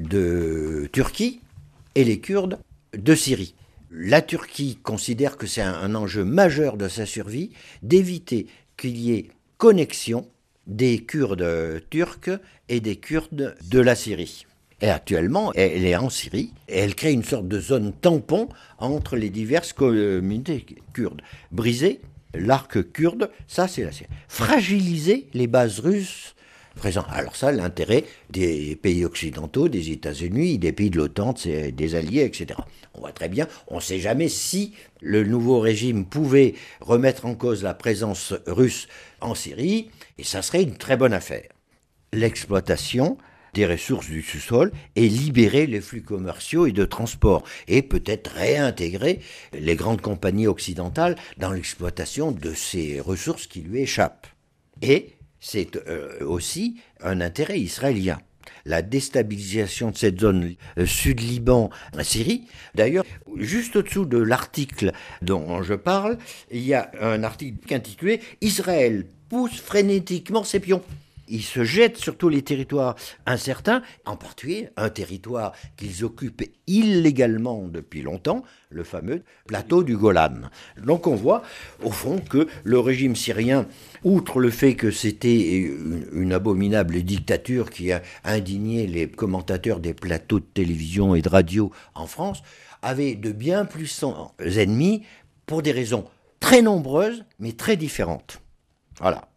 de Turquie et les Kurdes de Syrie. La Turquie considère que c'est un enjeu majeur de sa survie d'éviter qu'il y ait connexion des Kurdes turcs et des Kurdes de la Syrie. Et actuellement, elle est en Syrie et elle crée une sorte de zone tampon entre les diverses communautés kurdes. Briser l'arc kurde, ça c'est la Syrie. Fragiliser les bases russes présentes. Alors ça, l'intérêt des pays occidentaux, des États-Unis, des pays de l'OTAN, des alliés, etc. On voit très bien, on ne sait jamais si le nouveau régime pouvait remettre en cause la présence russe en Syrie, et ça serait une très bonne affaire. L'exploitation des ressources du sous-sol et libérer les flux commerciaux et de transport, et peut-être réintégrer les grandes compagnies occidentales dans l'exploitation de ces ressources qui lui échappent. Et c'est aussi un intérêt israélien. La déstabilisation de cette zone sud-Liban, Syrie. D'ailleurs, juste au-dessous de l'article dont je parle, il y a un article intitulé « Israël pousse frénétiquement ses pions ». Ils se jettent sur tous les territoires incertains, en particulier un territoire qu'ils occupent illégalement depuis longtemps, le fameux plateau du Golan. Donc on voit, au fond, que le régime syrien, outre le fait que c'était une abominable dictature qui a indigné les commentateurs des plateaux de télévision et de radio en France, avait de bien puissants ennemis pour des raisons très nombreuses, mais très différentes. Voilà.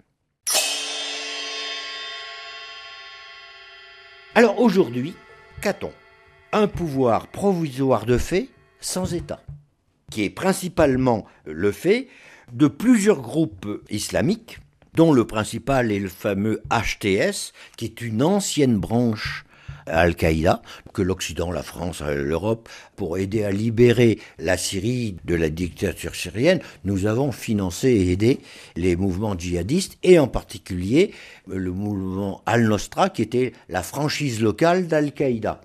Alors aujourd'hui, qu'a-t-on ? Un pouvoir provisoire de fait sans État, qui est principalement le fait de plusieurs groupes islamiques, dont le principal est le fameux HTS, qui est une ancienne branche Al-Qaïda, que l'Occident, la France, l'Europe, pour aider à libérer la Syrie de la dictature syrienne, nous avons financé et aidé les mouvements djihadistes, et en particulier le mouvement Al-Nosra, qui était la franchise locale d'Al-Qaïda.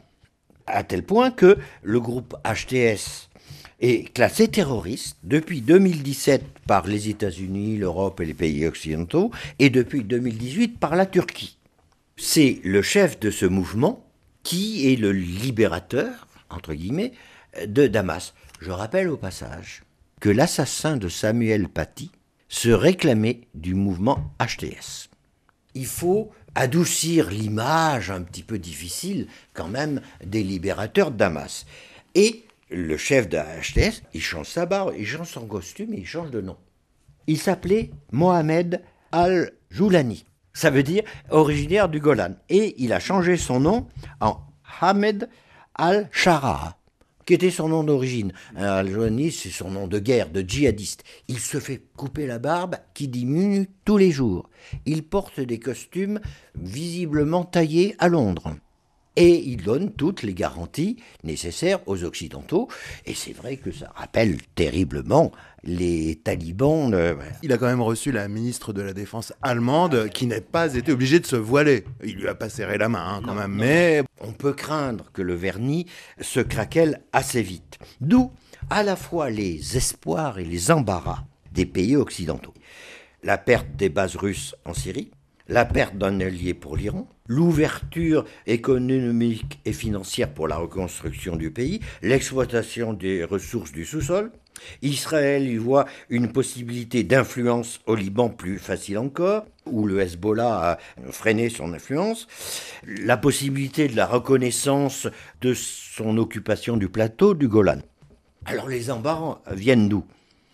À tel point que le groupe HTS est classé terroriste depuis 2017 par les États-Unis, l'Europe et les pays occidentaux, et depuis 2018 par la Turquie. C'est le chef de ce mouvement qui est le libérateur, entre guillemets, de Damas. Je rappelle au passage que l'assassin de Samuel Paty se réclamait du mouvement HTS. Il faut adoucir l'image un petit peu difficile, quand même, des libérateurs de Damas. Et le chef de HTS, il change sa barbe, il change son costume et il change de nom. Il s'appelait Mohamed Al-Joulani. Ça veut dire originaire du Golan. Et il a changé son nom en Ahmed Al-Shara, qui était son nom d'origine. Al-Joulani, c'est son nom de guerre, de djihadiste. Il se fait couper la barbe qui diminue tous les jours. Il porte des costumes visiblement taillés à Londres. Et il donne toutes les garanties nécessaires aux Occidentaux. Et c'est vrai que ça rappelle terriblement les talibans. Il a quand même reçu la ministre de la Défense allemande qui n'a pas été obligée de se voiler. Il lui a pas serré la main quand même, mais... On peut craindre que le vernis se craquelle assez vite. D'où à la fois les espoirs et les embarras des pays occidentaux. La perte des bases russes en Syrie, la perte d'un allié pour l'Iran, l'ouverture économique et financière pour la reconstruction du pays, l'exploitation des ressources du sous-sol. Israël y voit une possibilité d'influence au Liban plus facile encore, où le Hezbollah a freiné son influence, la possibilité de la reconnaissance de son occupation du plateau du Golan. Alors les embarras viennent d'où ?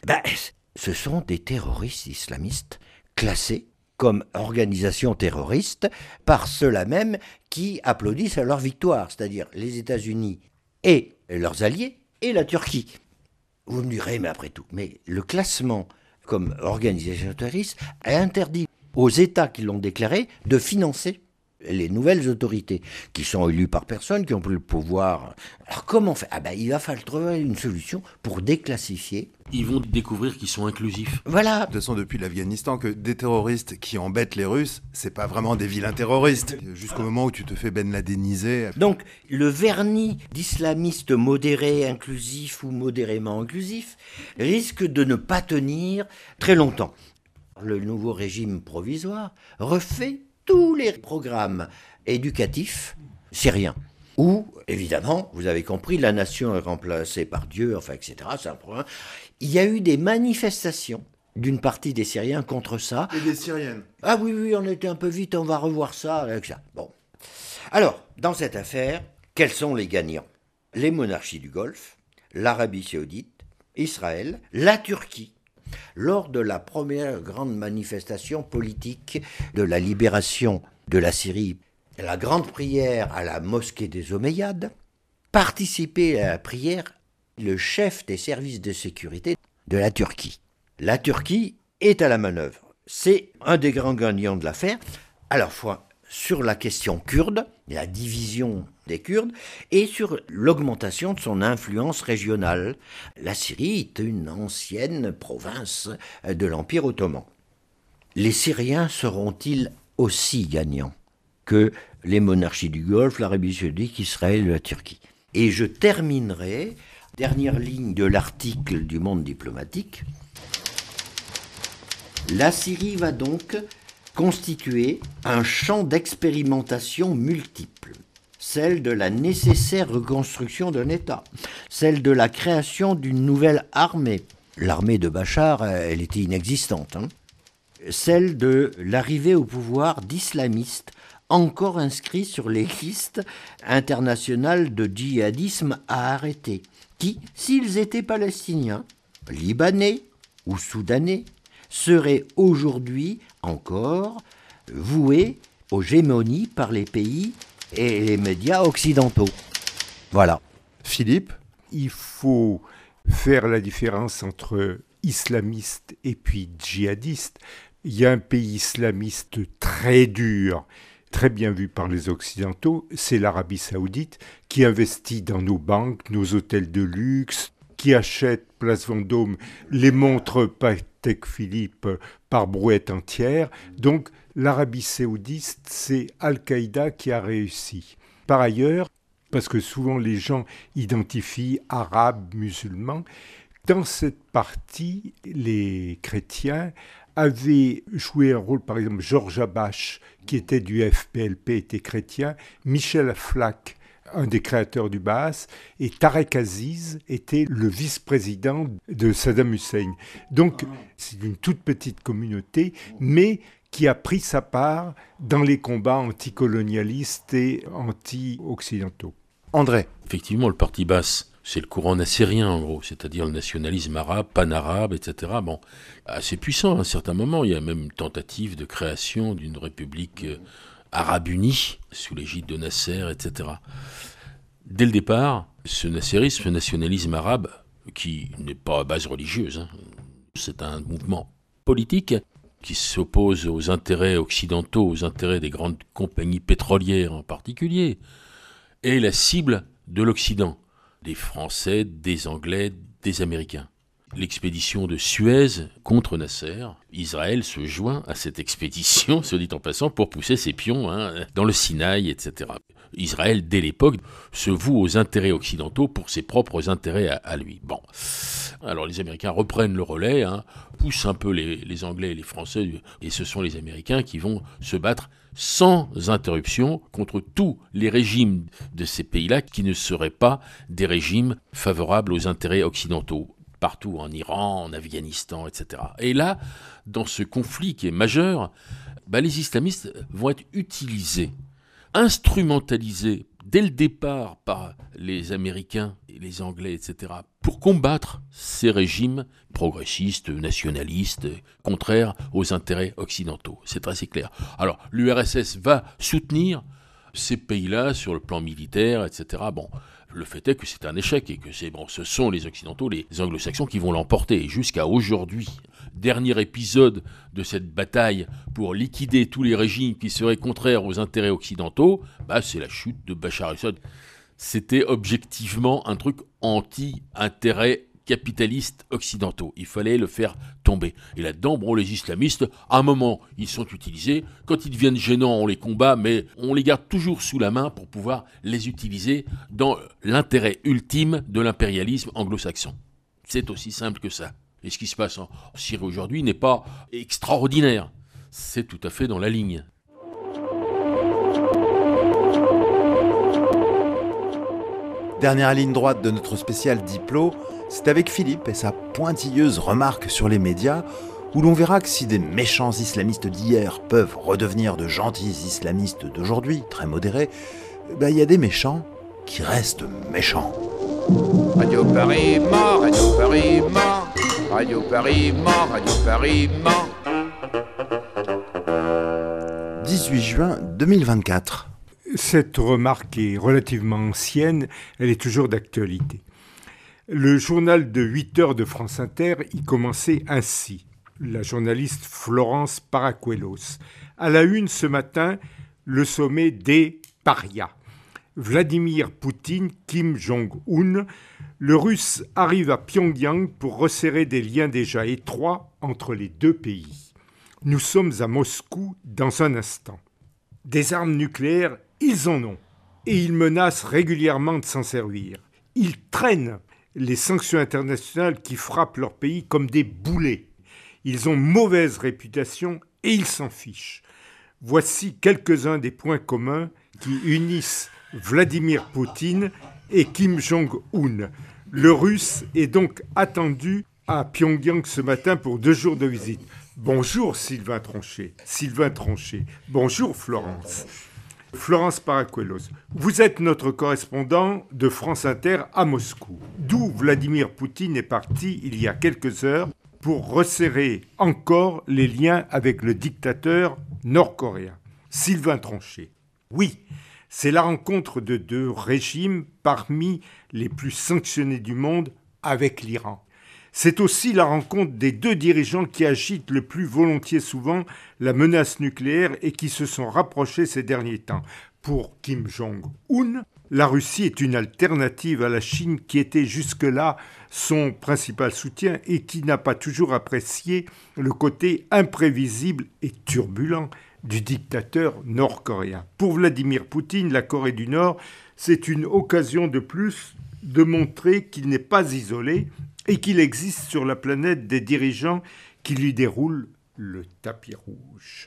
Ce sont des terroristes islamistes classés comme organisation terroriste par ceux-là même qui applaudissent à leur victoire, c'est-à-dire les États-Unis et leurs alliés et la Turquie. Vous me direz, mais après tout, mais le classement comme organisation terroriste a interdit aux États qui l'ont déclaré de financer les nouvelles autorités, qui sont élues par personne, qui ont pris le pouvoir. Alors comment on fait ? Il va falloir trouver une solution pour déclassifier. Ils vont découvrir qu'ils sont inclusifs. Voilà. De toute façon, depuis l'Afghanistan, que des terroristes qui embêtent les Russes, c'est pas vraiment des vilains terroristes. Jusqu'au moment où tu te fais Ben Ladeniser. Donc, le vernis d'islamiste modéré, inclusif ou modérément inclusif risque de ne pas tenir très longtemps. Le nouveau régime provisoire refait tous les programmes éducatifs syriens, où, évidemment, vous avez compris, la nation est remplacée par Dieu, etc. C'est un problème. Il y a eu des manifestations d'une partie des Syriens contre ça. Et des Syriennes. Ah oui, on était un peu vite, on va revoir ça avec ça. Bon. Alors, dans cette affaire, quels sont les gagnants ? Les monarchies du Golfe, l'Arabie saoudite, Israël, la Turquie. Lors de la première grande manifestation politique de la libération de la Syrie, la grande prière à la mosquée des Omeyyades, participait à la prière le chef des services de sécurité de la Turquie. La Turquie est à la manœuvre. C'est un des grands gagnants de l'affaire, à la fois sur la question kurde, la division des Kurdes, et sur l'augmentation de son influence régionale. La Syrie est une ancienne province de l'Empire ottoman. Les Syriens seront-ils aussi gagnants que les monarchies du Golfe, l'Arabie saoudite, Israël et la Turquie ? Et je terminerai, dernière ligne de l'article du Monde diplomatique, la Syrie va donc constituait un champ d'expérimentation multiple. Celle de la nécessaire reconstruction d'un État, celle de la création d'une nouvelle armée. L'armée de Bachar, elle était inexistante. Celle de l'arrivée au pouvoir d'islamistes encore inscrits sur les listes internationales de djihadisme à arrêter, qui, s'ils étaient palestiniens, libanais ou soudanais, seraient aujourd'hui encore voués aux gémonies par les pays et les médias occidentaux. Voilà. Philippe ? Il faut faire la différence entre islamiste et puis djihadiste. Il y a un pays islamiste très dur, très bien vu par les Occidentaux, c'est l'Arabie Saoudite, qui investit dans nos banques, nos hôtels de luxe, qui achète Place Vendôme les montres Patek Philippe par brouette entière. Donc l'Arabie Saoudite, c'est Al-Qaïda qui a réussi. Par ailleurs, parce que souvent les gens identifient arabes, musulmans, dans cette partie, les chrétiens avaient joué un rôle, par exemple, Georges Habash, qui était du FPLP, était chrétien, Michel Aflaq, un des créateurs du Baas, et Tarek Aziz était le vice-président de Saddam Hussein. Donc, c'est une toute petite communauté, mais qui a pris sa part dans les combats anticolonialistes et anti-occidentaux. André. Effectivement, le parti Baas, c'est le courant nassérien, en gros, c'est-à-dire le nationalisme arabe, pan-arabe, etc. Bon, assez puissant à un certain moment. Il y a même une tentative de création d'une république arabe unie, sous l'égide de Nasser, etc. Dès le départ, ce nasserisme, ce nationalisme arabe, qui n'est pas à base religieuse, c'est un mouvement politique qui s'oppose aux intérêts occidentaux, aux intérêts des grandes compagnies pétrolières en particulier, est la cible de l'Occident, des Français, des Anglais, des Américains. L'expédition de Suez contre Nasser, Israël se joint à cette expédition, se dit en passant, pour pousser ses pions dans le Sinaï, etc. Israël, dès l'époque, se voue aux intérêts occidentaux pour ses propres intérêts à lui. Bon, alors les Américains reprennent le relais, poussent un peu les Anglais et les Français, et ce sont les Américains qui vont se battre sans interruption contre tous les régimes de ces pays-là qui ne seraient pas des régimes favorables aux intérêts occidentaux, partout en Iran, en Afghanistan, etc. Et là, dans ce conflit qui est majeur, les islamistes vont être utilisés, instrumentalisés dès le départ par les Américains et les Anglais, etc., pour combattre ces régimes progressistes, nationalistes, contraires aux intérêts occidentaux. C'est assez clair. Alors, l'URSS va soutenir ces pays-là sur le plan militaire, etc. Bon, le fait est que c'est un échec et que ce sont les Occidentaux, les Anglo-Saxons qui vont l'emporter. Et jusqu'à aujourd'hui, dernier épisode de cette bataille pour liquider tous les régimes qui seraient contraires aux intérêts occidentaux, c'est la chute de Bachar el-Assad. C'était objectivement un truc anti-intérêts capitalistes occidentaux. Il fallait le faire tomber. Et là-dedans, les islamistes, à un moment, ils sont utilisés. Quand ils deviennent gênants, on les combat, mais on les garde toujours sous la main pour pouvoir les utiliser dans l'intérêt ultime de l'impérialisme anglo-saxon. C'est aussi simple que ça. Et ce qui se passe en Syrie aujourd'hui n'est pas extraordinaire. C'est tout à fait dans la ligne. Dernière ligne droite de notre spécial Diplo, c'est avec Philippe et sa pointilleuse remarque sur les médias, où l'on verra que si des méchants islamistes d'hier peuvent redevenir de gentils islamistes d'aujourd'hui, très modérés, il y a des méchants qui restent méchants. Radio Paris mort, Radio Paris mort, Radio Paris mort, Radio Paris mort. 18 juin 2024. Cette remarque est relativement ancienne, elle est toujours d'actualité. Le journal de 8 heures de France Inter y commençait ainsi. La journaliste Florence Paracuelos. À la une ce matin, le sommet des parias. Vladimir Poutine, Kim Jong-un, le Russe arrive à Pyongyang pour resserrer des liens déjà étroits entre les deux pays. Nous sommes à Moscou dans un instant. Des armes nucléaires, ils en ont, et ils menacent régulièrement de s'en servir. Ils traînent les sanctions internationales qui frappent leur pays comme des boulets. Ils ont mauvaise réputation et ils s'en fichent. Voici quelques-uns des points communs qui unissent Vladimir Poutine et Kim Jong-un. Le Russe est donc attendu à Pyongyang ce matin pour 2 jours de visite. Bonjour Sylvain Tronchet. Bonjour Florence. Florence Paracuelos, vous êtes notre correspondant de France Inter à Moscou, d'où Vladimir Poutine est parti il y a quelques heures pour resserrer encore les liens avec le dictateur nord-coréen. Sylvain Tronchet. Oui, c'est la rencontre de 2 régimes parmi les plus sanctionnés du monde avec l'Iran. C'est aussi la rencontre des 2 dirigeants qui agitent le plus volontiers souvent la menace nucléaire et qui se sont rapprochés ces derniers temps. Pour Kim Jong-un, la Russie est une alternative à la Chine qui était jusque-là son principal soutien et qui n'a pas toujours apprécié le côté imprévisible et turbulent du dictateur nord-coréen. Pour Vladimir Poutine, la Corée du Nord, c'est une occasion de plus de montrer qu'il n'est pas isolé et qu'il existe sur la planète des dirigeants qui lui déroulent le tapis rouge.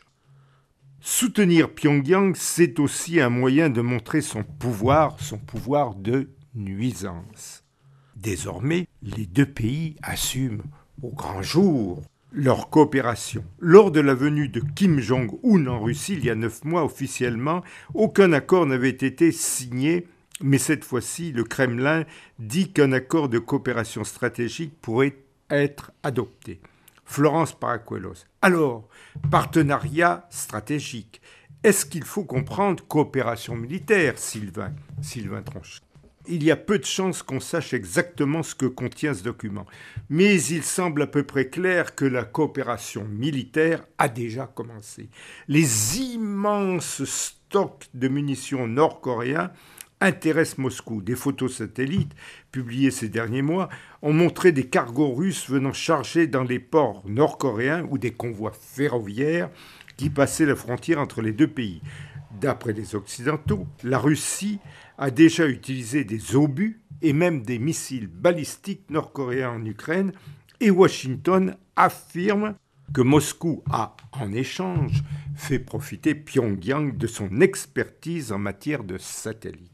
Soutenir Pyongyang, c'est aussi un moyen de montrer son pouvoir de nuisance. Désormais, les 2 pays assument au grand jour leur coopération. Lors de la venue de Kim Jong-un en Russie il y a 9 mois officiellement, aucun accord n'avait été signé. Mais cette fois-ci, le Kremlin dit qu'un accord de coopération stratégique pourrait être adopté. Florence Paracuelos. Alors, partenariat stratégique. Est-ce qu'il faut comprendre coopération militaire, Sylvain Tronchet? Il y a peu de chances qu'on sache exactement ce que contient ce document. Mais il semble à peu près clair que la coopération militaire a déjà commencé. Les immenses stocks de munitions nord-coréens intéresse Moscou. Des photos satellites publiées ces derniers mois ont montré des cargos russes venant charger dans les ports nord-coréens ou des convois ferroviaires qui passaient la frontière entre les 2 pays. D'après les Occidentaux, la Russie a déjà utilisé des obus et même des missiles balistiques nord-coréens en Ukraine et Washington affirme que Moscou a, en échange, fait profiter Pyongyang de son expertise en matière de satellites.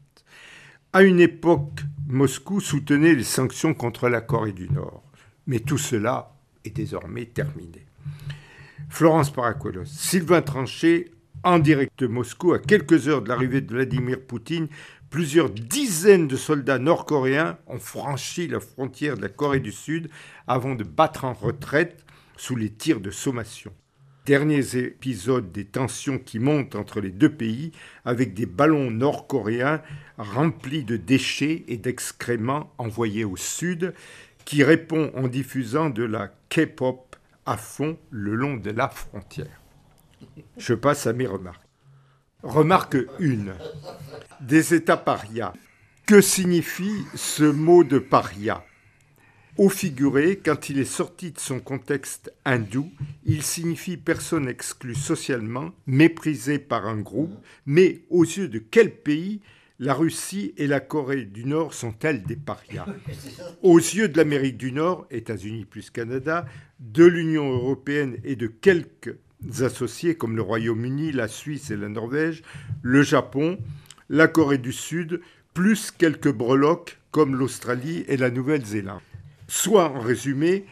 À une époque, Moscou soutenait les sanctions contre la Corée du Nord. Mais tout cela est désormais terminé. Florence Paracuelos, Sylvain Tronchet, en direct de Moscou, à quelques heures de l'arrivée de Vladimir Poutine, plusieurs dizaines de soldats nord-coréens ont franchi la frontière de la Corée du Sud avant de battre en retraite sous les tirs de sommation. Derniers épisodes des tensions qui montent entre les 2 pays avec des ballons nord-coréens remplis de déchets et d'excréments envoyés au sud qui répond en diffusant de la K-pop à fond le long de la frontière. Je passe à mes remarques. Remarque 1. Des États parias. Que signifie ce mot de paria ? Au figuré, quand il est sorti de son contexte hindou, il signifie personne exclue socialement, méprisée par un groupe, mais aux yeux de quel pays la Russie et la Corée du Nord sont-elles des parias? Aux yeux de l'Amérique du Nord, États-Unis plus Canada, de l'Union européenne et de quelques associés comme le Royaume-Uni, la Suisse et la Norvège, le Japon, la Corée du Sud, plus quelques breloques comme l'Australie et la Nouvelle-Zélande. Soit, en résumé,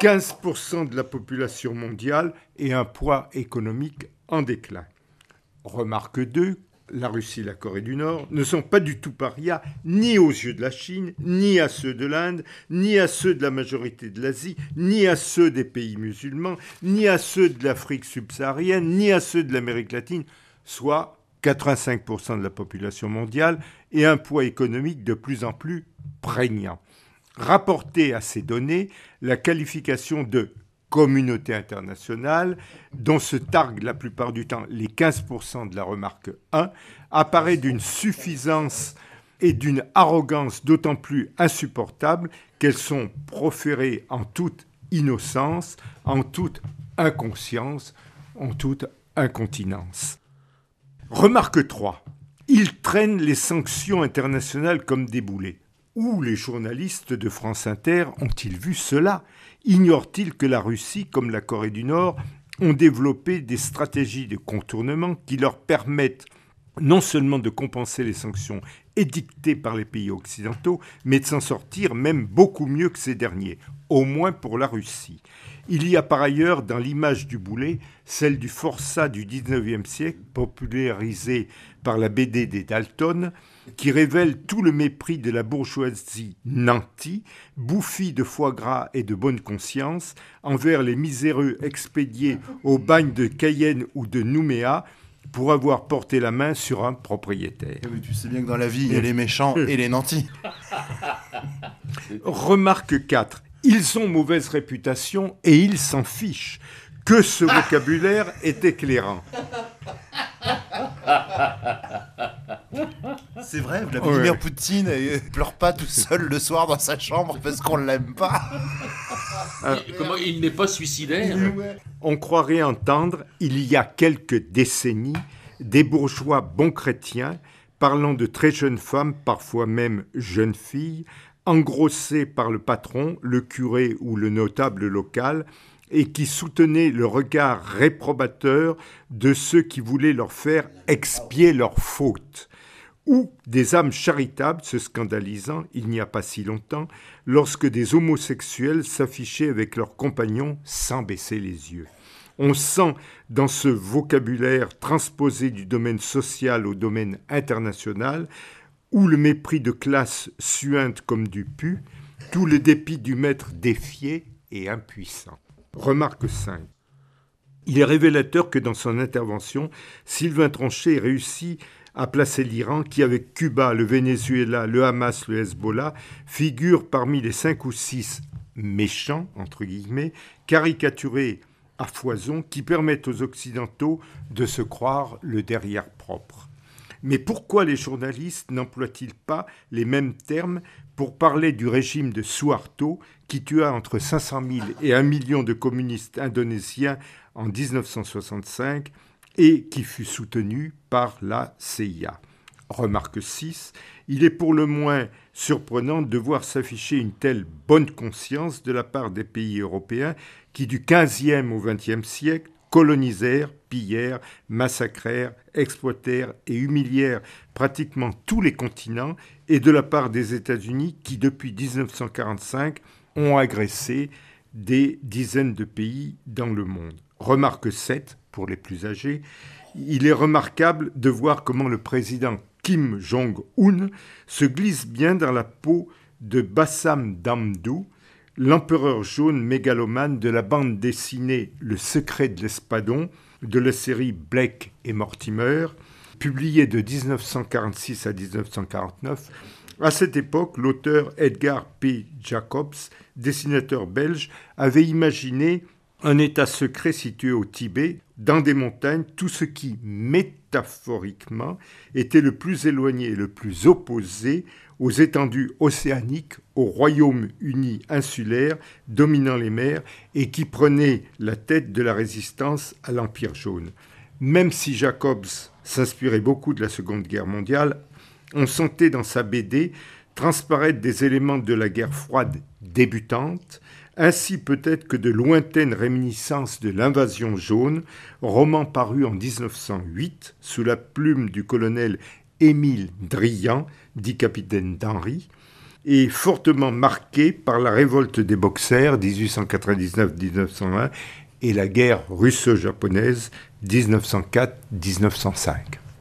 15% de la population mondiale et un poids économique en déclin. Remarque 2, la Russie et la Corée du Nord ne sont pas du tout parias ni aux yeux de la Chine, ni à ceux de l'Inde, ni à ceux de la majorité de l'Asie, ni à ceux des pays musulmans, ni à ceux de l'Afrique subsaharienne, ni à ceux de l'Amérique latine, soit 85% de la population mondiale et un poids économique de plus en plus prégnant. Rapporter à ces données la qualification de communauté internationale, dont se targuent la plupart du temps les 15% de la remarque 1, apparaît d'une suffisance et d'une arrogance d'autant plus insupportables qu'elles sont proférées en toute innocence, en toute inconscience, en toute incontinence. Remarque 3. Ils traînent les sanctions internationales comme des boulets. Où les journalistes de France Inter ont-ils vu cela ? Ignorent-ils que la Russie, comme la Corée du Nord, ont développé des stratégies de contournement qui leur permettent non seulement de compenser les sanctions édictées par les pays occidentaux, mais de s'en sortir même beaucoup mieux que ces derniers, au moins pour la Russie. Il y a par ailleurs dans l'image du boulet celle du forçat du XIXe siècle, popularisée par la BD des Dalton, qui révèle tout le mépris de la bourgeoisie nantie, bouffie de foie gras et de bonne conscience, envers les miséreux expédiés au bagne de Cayenne ou de Nouméa, pour avoir porté la main sur un propriétaire. Mais tu sais bien que dans la vie, il y a les méchants et les nantis. Remarque 4. Ils ont mauvaise réputation et ils s'en fichent. Que ce vocabulaire est éclairant. C'est vrai, Vladimir Poutine pleure pas tout seul le soir dans sa chambre parce qu'on l'aime pas. Comment il n'est pas suicidaire? On croirait entendre, il y a quelques décennies, des bourgeois bons chrétiens parlant de très jeunes femmes, parfois même jeunes filles, engrossées par le patron, le curé ou le notable local, et qui soutenaient le regard réprobateur de ceux qui voulaient leur faire expier leurs fautes. Ou des âmes charitables se scandalisant, il n'y a pas si longtemps, lorsque des homosexuels s'affichaient avec leurs compagnons sans baisser les yeux. On sent dans ce vocabulaire transposé du domaine social au domaine international, où le mépris de classe suinte comme du pu, tout le dépit du maître défié et impuissant. Remarque 5. Il est révélateur que dans son intervention, Sylvain Tronchet réussit à placer l'Iran qui, avec Cuba, le Venezuela, le Hamas, le Hezbollah, figure parmi les 5 ou 6 méchants, entre guillemets, caricaturés à foison, qui permettent aux Occidentaux de se croire le derrière propre. Mais pourquoi les journalistes n'emploient-ils pas les mêmes termes pour parler du régime de Suharto, qui tua entre 500 000 et 1 million de communistes indonésiens en 1965 et qui fut soutenu par la CIA. Remarque 6. Il est pour le moins surprenant de voir s'afficher une telle bonne conscience de la part des pays européens qui, du XVe au XXe siècle, colonisèrent, pillèrent, massacrèrent, exploitèrent et humilièrent pratiquement tous les continents, et de la part des États-Unis qui, depuis 1945, ont agressé des dizaines de pays dans le monde. Remarque 7, pour les plus âgés, il est remarquable de voir comment le président Kim Jong-un se glisse bien dans la peau de Bassam Damdou, l'empereur jaune mégalomane de la bande dessinée Le secret de l'espadon, de la série Blake et Mortimer, publiée de 1946 à 1949. À cette époque, l'auteur Edgar P. Jacobs, dessinateur belge, avait imaginé un État secret situé au Tibet, dans des montagnes, tout ce qui, métaphoriquement, était le plus éloigné et le plus opposé aux étendues océaniques, au Royaume-Uni insulaire dominant les mers et qui prenait la tête de la résistance à l'Empire jaune. Même si Jacobs s'inspirait beaucoup de la Seconde Guerre mondiale, on sentait dans sa BD transparaître des éléments de la guerre froide débutante, ainsi peut-être que de lointaines réminiscences de l'Invasion jaune, roman paru en 1908 sous la plume du colonel Émile Drian, dit capitaine d'Henry, et fortement marqué par la révolte des Boxers 1899-1901 et la guerre russo-japonaise 1904-1905.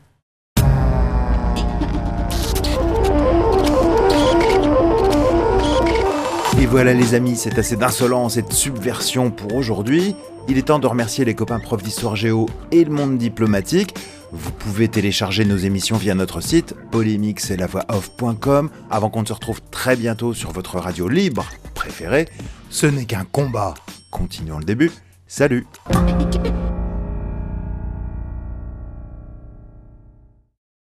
Et voilà les amis, c'est assez d'insolence et de subversion pour aujourd'hui. Il est temps de remercier les copains profs d'histoire géo et le monde diplomatique. Vous pouvez télécharger nos émissions via notre site polémixetlavoixoff.com. Avant qu'on ne se retrouve très bientôt sur votre radio libre préférée, ce n'est qu'un combat. Continuons le début. Salut!